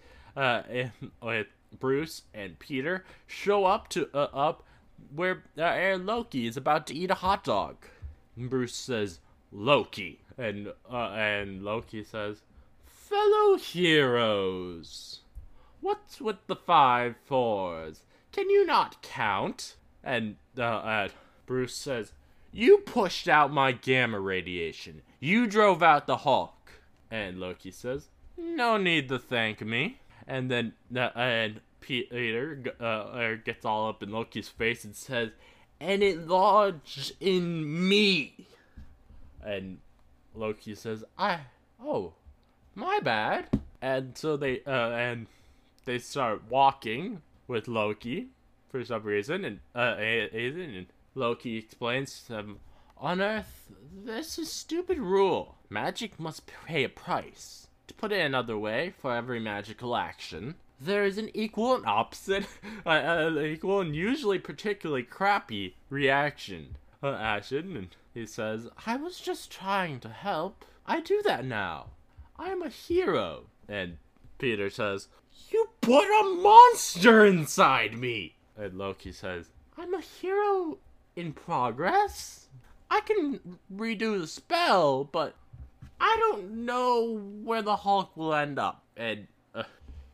uh with Bruce and Peter, show up to uh, up where uh, Loki is about to eat a hot dog. And Bruce says, Loki. And uh, and Loki says, fellow heroes, what's with the five fours? Can you not count? And uh, uh, Bruce says, you pushed out my gamma radiation. You drove out the Hulk. And Loki says, no need to thank me. And then uh, and Peter uh, gets all up in Loki's face and says, and it lodged in me. And Loki says, I, oh, my bad. And so they, uh, and they start walking with Loki for some reason. And, uh, and Loki explains to them, on Earth, there's a stupid rule. Magic must pay a price. To put it another way, for every magical action, there is an equal and opposite, uh, uh, equal and usually particularly crappy reaction. Uh, action, and he says, I was just trying to help. I do that now. I'm a hero. And Peter says, you put a monster inside me. And Loki says, I'm a hero in progress. I can redo the spell, but I don't know where the Hulk will end up. And uh,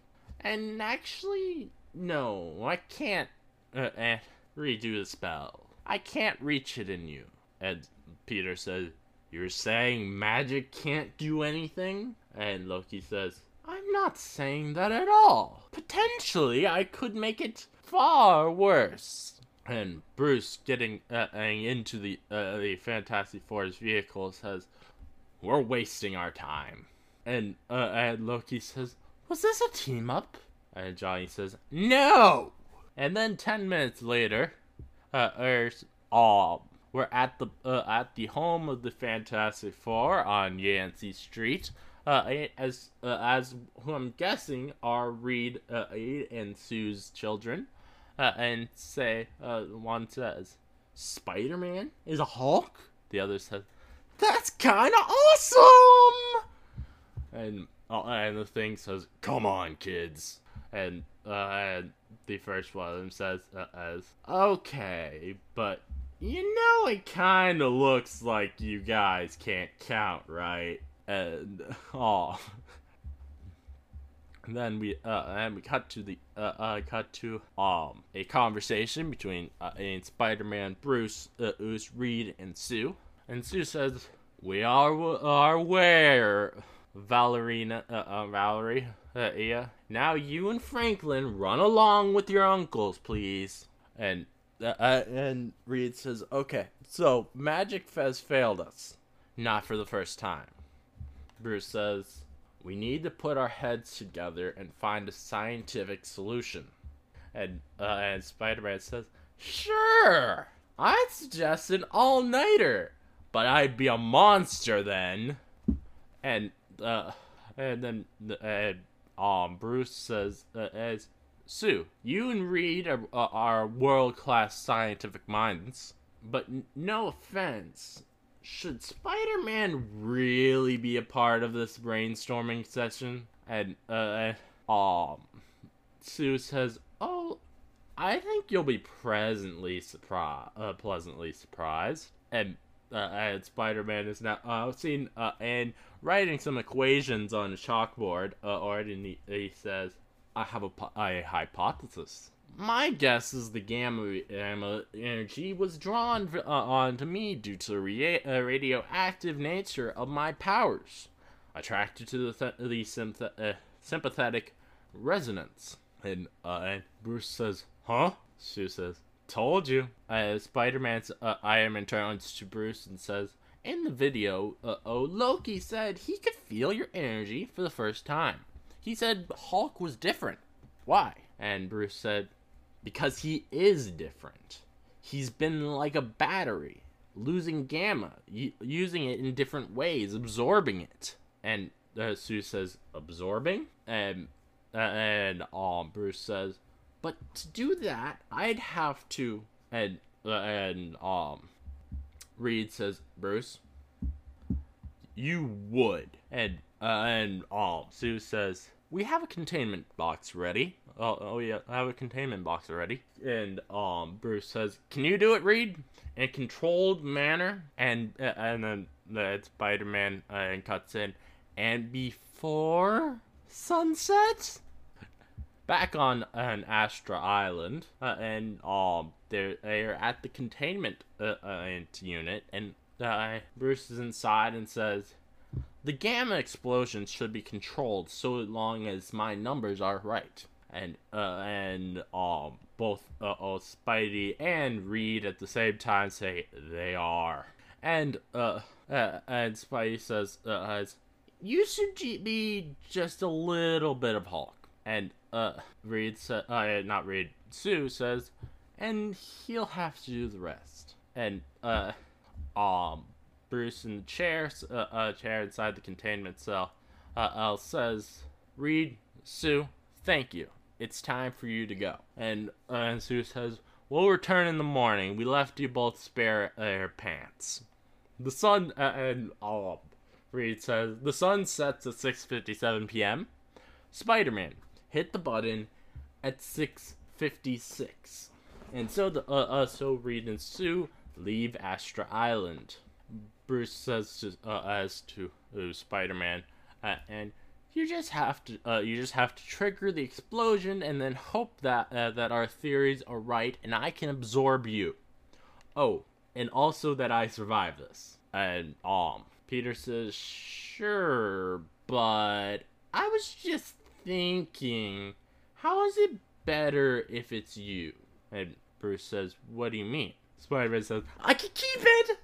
And actually, no, I can't uh, uh, redo the spell. I can't reach it in you. And Peter says, you're saying magic can't do anything? And Loki says, I'm not saying that at all. Potentially, I could make it far worse. And Bruce, getting uh, into the, uh, the Fantastic Four's vehicle, says, we're wasting our time. And, uh, and Loki says, was this a team up? And Johnny says, no! And then ten minutes later, uh, there's, uh, we're at the, uh, at the home of the Fantastic Four on Yancey Street. Uh, as, uh, as who I'm guessing are Reed, uh, and Sue's children. Uh, and say, uh, one says, Spider-Man is a Hulk? The other says, that's kinda awesome! And, uh, and the thing says, come on, kids. And, uh, and the first one of them says, uh, as, okay, but, you know it kinda looks like you guys can't count, right? And, oh. And then we, uh, and we cut to the, uh, uh, cut to, um, a conversation between, uh, Spider-Man, Bruce, uh, Bruce, Reed, and Sue. And Sue says, we are, are aware, Valerina, uh, uh, Valerie, uh, yeah. Now you and Franklin run along with your uncles, please. And, uh, uh, and Reed says, okay, so Magic has failed us. Not for the first time. Bruce says, we need to put our heads together and find a scientific solution. And, uh, and Spider-Man says, sure, I'd suggest an all-nighter, but I'd be a monster then. And, uh, and then, uh, um, Bruce says, uh, as, Sue, you and Reed are, uh, are world-class scientific minds, but n- no offense, should Spider-Man really be a part of this brainstorming session? And, uh, um, Sue says, oh, I think you'll be presently surprised, uh, pleasantly surprised. And, uh, and Spider-Man is now, uh, seen, uh, and writing some equations on a chalkboard, uh, or he, he says, I have a, a hypothesis. My guess is the gamma, gamma energy was drawn uh, onto me due to the rea- uh, radioactive nature of my powers, attracted to the, th- the sympath- uh, sympathetic resonance. And, uh, and Bruce says, huh? Sue says, told you. Uh, Spider-Man's uh, Iron Man turns to Bruce and says, in the video, uh, oh, Loki said he could feel your energy for the first time. He said Hulk was different. Why? And Bruce said, because he is different. He's been like a battery, losing gamma, y- using it in different ways, absorbing it. And uh, Sue says, absorbing? And, uh, and um, Bruce says, but to do that, I'd have to... And, uh, and um, Reed says, Bruce, you would. And, uh, and um, Sue says, we have a containment box ready. Oh, oh yeah, I have a containment box already. And um, Bruce says, "Can you do it, Reed, in a controlled manner?" And uh, and then the Spider-Man uh, cuts in, and before sunset, back on an Astra Island, uh, and um, they're they're at the containment uh, uh, unit, and uh, Bruce is inside and says, the gamma explosions should be controlled so long as my numbers are right. And, uh, and, um, both, uh, oh, Spidey and Reed at the same time say, they are. And, uh, uh and Spidey says, uh, as, you should be just a little bit of Hulk. And, uh, Reed says, uh, not Reed, Sue says, and he'll have to do the rest. And, uh, um, Bruce in the chair, uh, uh, chair inside the containment cell, uh, Al says, Reed, Sue, thank you. It's time for you to go. And, uh, and Sue says, we'll return in the morning. We left you both spare uh, pants. The sun, uh, and, oh, Reed says, the sun sets at six fifty-seven p.m. Spider-Man hit the button at six fifty-six. And so, the, uh, uh, so Reed and Sue leave Astra Island. Bruce says to, uh, as to uh, Spider-Man, uh, and You just have to, uh, you just have to trigger the explosion and then hope that uh, that our theories are right and I can absorb you. Oh, and also that I survive this. And um, Peter says, sure, but I was just thinking, how is it better if it's you? And Bruce says, what do you mean? Spider-Man says, I can keep it.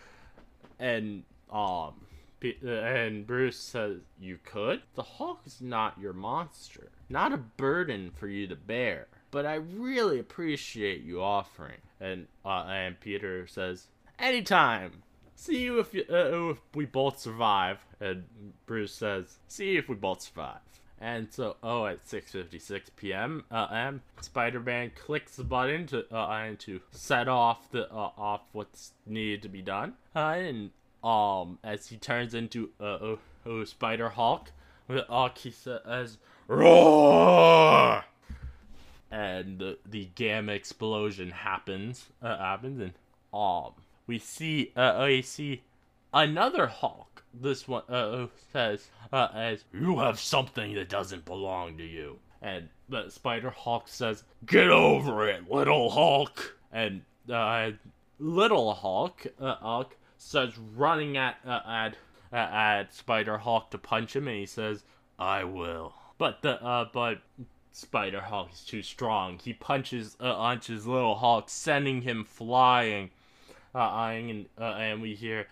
And um. And Bruce says, you could? The Hulk is not your monster. Not a burden for you to bear. But I really appreciate you offering. And uh, and Peter says, anytime. See you if, you, uh, if we both survive. And Bruce says, see if we both survive. And so, oh, at six fifty-six p.m., uh, and Spider-Man clicks the button to uh, and to set off the uh, off what's needed to be done. Uh, and Um, as he turns into uh, uh, uh Spider Hulk, uh, he says, "Roar!" And the the gamma explosion happens. Uh, happens, and um, we see uh, we see another Hulk. This one uh says, uh, "As you have something that doesn't belong to you." And the Spider Hulk says, "Get over it, little Hulk." And uh, little Hulk, uh, Hulk. starts running at uh, at uh, at Spider Hulk to punch him, and he says, "I will." But the uh, but Spider Hulk is too strong. He punches uh, punches Little Hulk, sending him flying. Uh, and uh, and we hear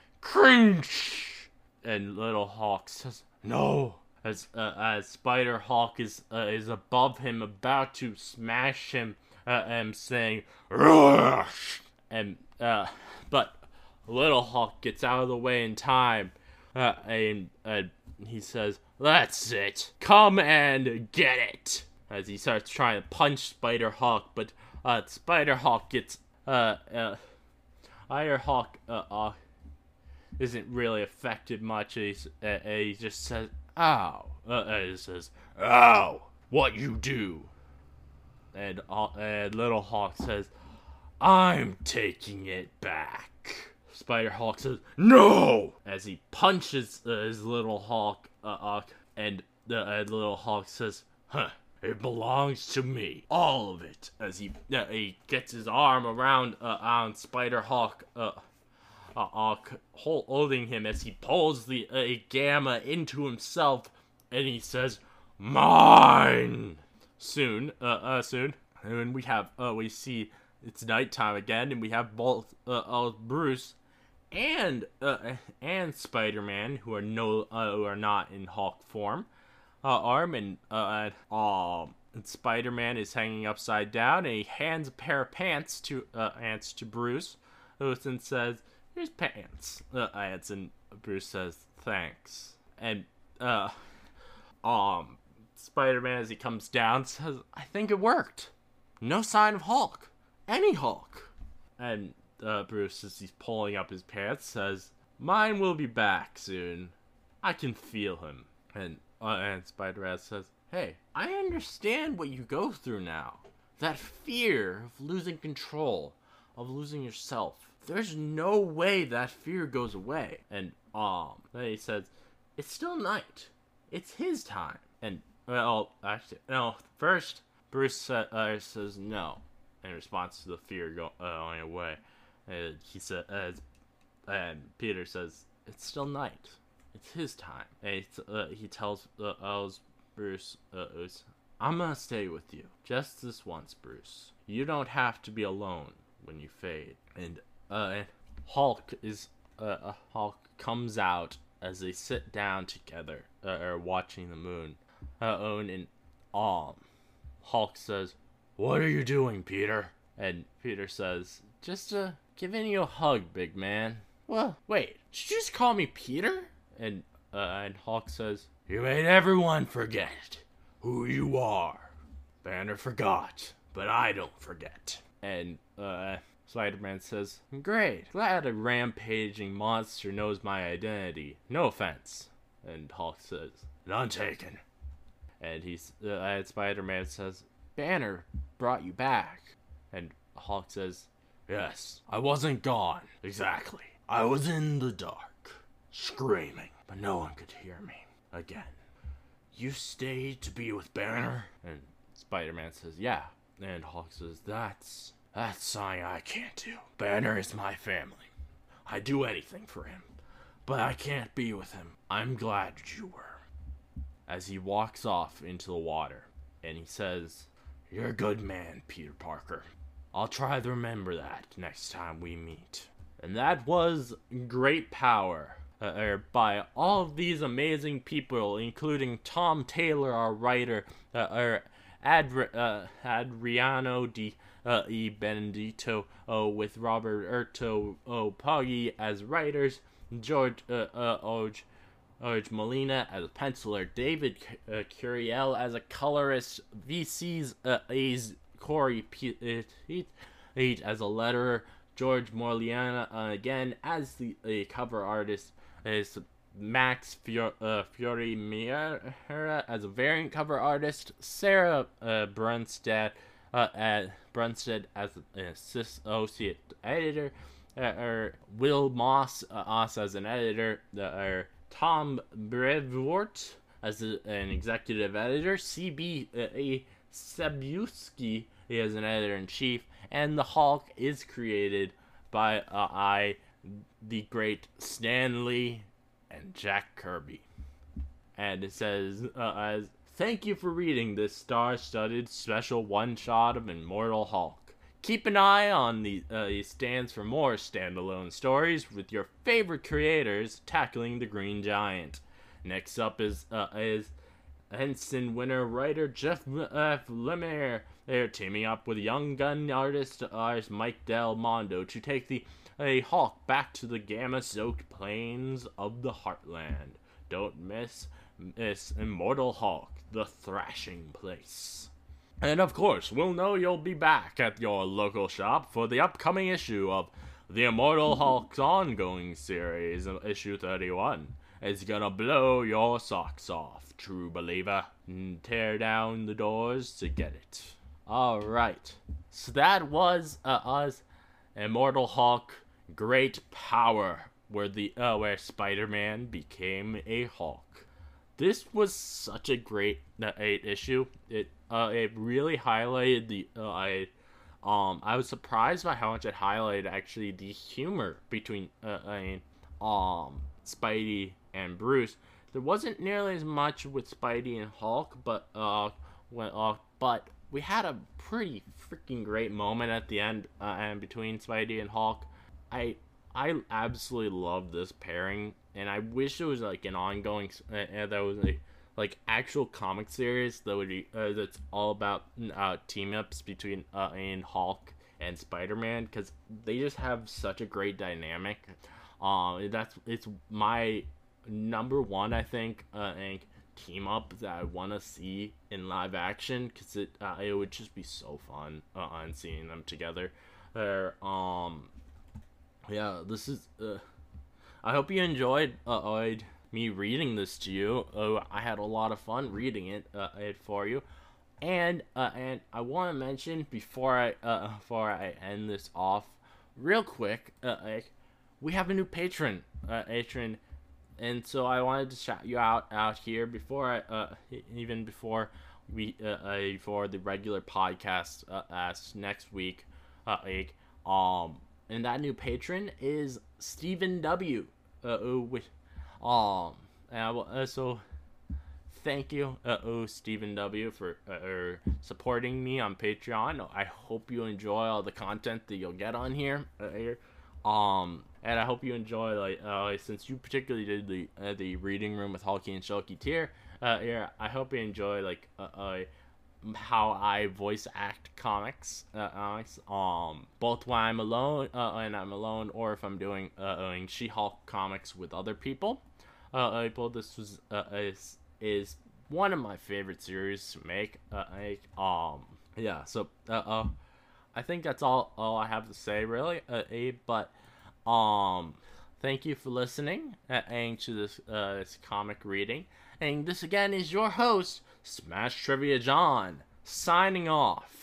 cringe, and Little Hulk says, "No." As uh, as Spider Hulk is uh, is above him, about to smash him, uh, and saying, "Rush!" And uh, but. Little Hulk gets out of the way in time, uh, and uh, he says, "That's it. Come and get it." As he starts trying to punch Spider Hulk, but uh, Spider Hulk gets uh, uh, Spider Hulk uh, uh, isn't really affected much. He's, uh, he just says, "Ow!" Uh, he says, "Ow! What you do?" And uh, and Little Hulk says, "I'm taking it back." Spider Hulk says, "No!" As he punches uh, his Little Hulk, uh, uh, and the uh, Little Hulk says, "Huh, it belongs to me, all of it." As he uh, he gets his arm around uh, on Spider Hulk, uh, uh, uh, holding him as he pulls the uh, gamma into himself, and he says, "Mine." Soon, uh, uh, soon, and we have, uh, we see it's nighttime again, and we have both uh, uh Bruce and uh, and Spider-Man, who are no uh, who are not in Hulk form, uh, arm and uh, um, and Spider-Man is hanging upside down, and he hands a pair of pants to uh, ants to Bruce, who then says, "Here's pants." Uh, ants and Bruce says, "Thanks." And uh, um, Spider-Man, as he comes down, says, "I think it worked. No sign of Hulk, any Hulk." And Uh, Bruce, as he's pulling up his pants, says, "Mine will be back soon. I can feel him." And uh, and Spider-Man says, "Hey, I understand what you go through now. That fear of losing control, of losing yourself. There's no way that fear goes away." And um, then he says, "It's still night. It's his time." And well, actually, no. First, Bruce uh, says no in response to the fear go- uh, going away. And he said, uh, and Peter says, "It's still night. It's his time." And he, t- uh, he tells uh, uh, Bruce, uh, "I'm gonna stay with you just this once, Bruce. You don't have to be alone when you fade." And uh, and Hulk is uh, Hulk comes out as they sit down together, uh, or watching the moon. Uh, and um, Hulk says, "What are you doing, Peter?" And Peter says, "Just uh, giving you a hug, big man." "Well, wait, did you just call me Peter?" And uh, and Hulk says, "You made everyone forget who you are." Banner forgot, but I don't forget. And uh, Spider-Man says, "Great, glad a rampaging monster knows my identity. No offense." And Hulk says, "None taken." And he's uh, and Spider-Man says, "Banner brought you back." And Hulk says, "Yes, I wasn't gone. Exactly. I was in the dark, screaming, but no one could hear me again. you stay to be with Banner? And Spider-Man says, yeah. And Hulk says, that's, that's something I can't do. Banner is my family. I'd do anything for him, but I can't be with him. I'm glad you were. As he walks off into the water, and he says, you're a good man, Peter Parker. I'll try to remember that next time we meet. And that was Great Power, uh, by all of these amazing people, including Tom Taylor, our writer, uh, or Adri- uh, Adriano Di uh, E. Benedito, oh, with Robert Erto oh, Poggi as writers, George uh, uh, Oj, Oj Molina as a penciler, David uh, Curiel as a colorist, V C's uh, A's Corey P- uh, as a letterer, George Morliana uh, again as the uh, cover artist, is Max Fior- uh, Fiori Miera as a variant cover artist, Sarah uh, Brunstad uh, at Brunstad as an associate editor, uh, or Will Moss uh, us as an editor, uh, or Tom Brevoort as a, an executive editor, C B uh, A. Sebuski as an editor-in-chief, and the Hulk is created by uh, I, the great Stan Lee, and Jack Kirby. And it says, uh, as, thank you for reading this star-studded special one-shot of Immortal Hulk. Keep an eye on the uh, stands for more standalone stories with your favorite creators tackling the Green Giant. Next up is uh, is Henson winner writer Jeff F. Lemire. They're teaming up with Young Gun artist artist Mike Del Mondo to take the a Hulk back to the gamma-soaked plains of the Heartland. Don't miss miss Immortal Hulk, the thrashing place. And of course, we'll know you'll be back at your local shop for the upcoming issue of the Immortal Hulk's ongoing series, issue thirty-one. It's gonna blow your socks off, true believer. And tear down the doors to get it. Alright, so that was uh, us, Immortal Hulk, Great Power, where the uh, where Spider-Man became a Hulk. This was such a great uh, eight issue. It uh, it really highlighted the uh, I um I was surprised by how much it highlighted actually the humor between uh, I mean, um Spidey and Bruce. There wasn't nearly as much with Spidey and Hulk, but uh when uh but we had a pretty freaking great moment at the end uh, and between Spidey and Hulk. I I absolutely love this pairing, and I wish it was like an ongoing uh, that was a like actual comic series that would be uh, that's all about uh, team ups between uh, and Hulk and Spider-Man, because they just have such a great dynamic. Um, uh, that's it's my number one, I think, uh, and team up that I want to see in live action, because it uh, it would just be so fun uh, on seeing them together. There, um, yeah, this is. Uh, I hope you enjoyed uh, me reading this to you. Uh, I had a lot of fun reading it uh, it for you, and uh, and I want to mention before I uh, before I end this off, real quick, uh, like, we have a new patron, uh, patron. And so I wanted to shout you out out here before I, uh, even before we, uh, uh before the regular podcast, uh, as next week, uh, like, um, and that new patron is Stephen W. Uh, with, um, and I will, uh, so thank you, uh, oh, Stephen W. for, uh, supporting me on Patreon. I hope you enjoy all the content that you'll get on here, uh, here. Um, and I hope you enjoy, like, uh, since you particularly did the uh, the reading room with Hulky and Shulky tier, uh, here, I hope you enjoy, like, uh, uh how I voice act comics, uh, comics, um, both when I'm alone, uh, and I'm alone, or if I'm doing, uh, doing She-Hulk comics with other people. Uh, people, this was, uh, is, is one of my favorite series to make, uh, like, um, yeah, so, uh, uh, I think that's all, all I have to say, really, uh, Abe, but, um, thank you for listening, uh, and to this, uh, this comic reading, and this again is your host, Smash Trivia John, signing off.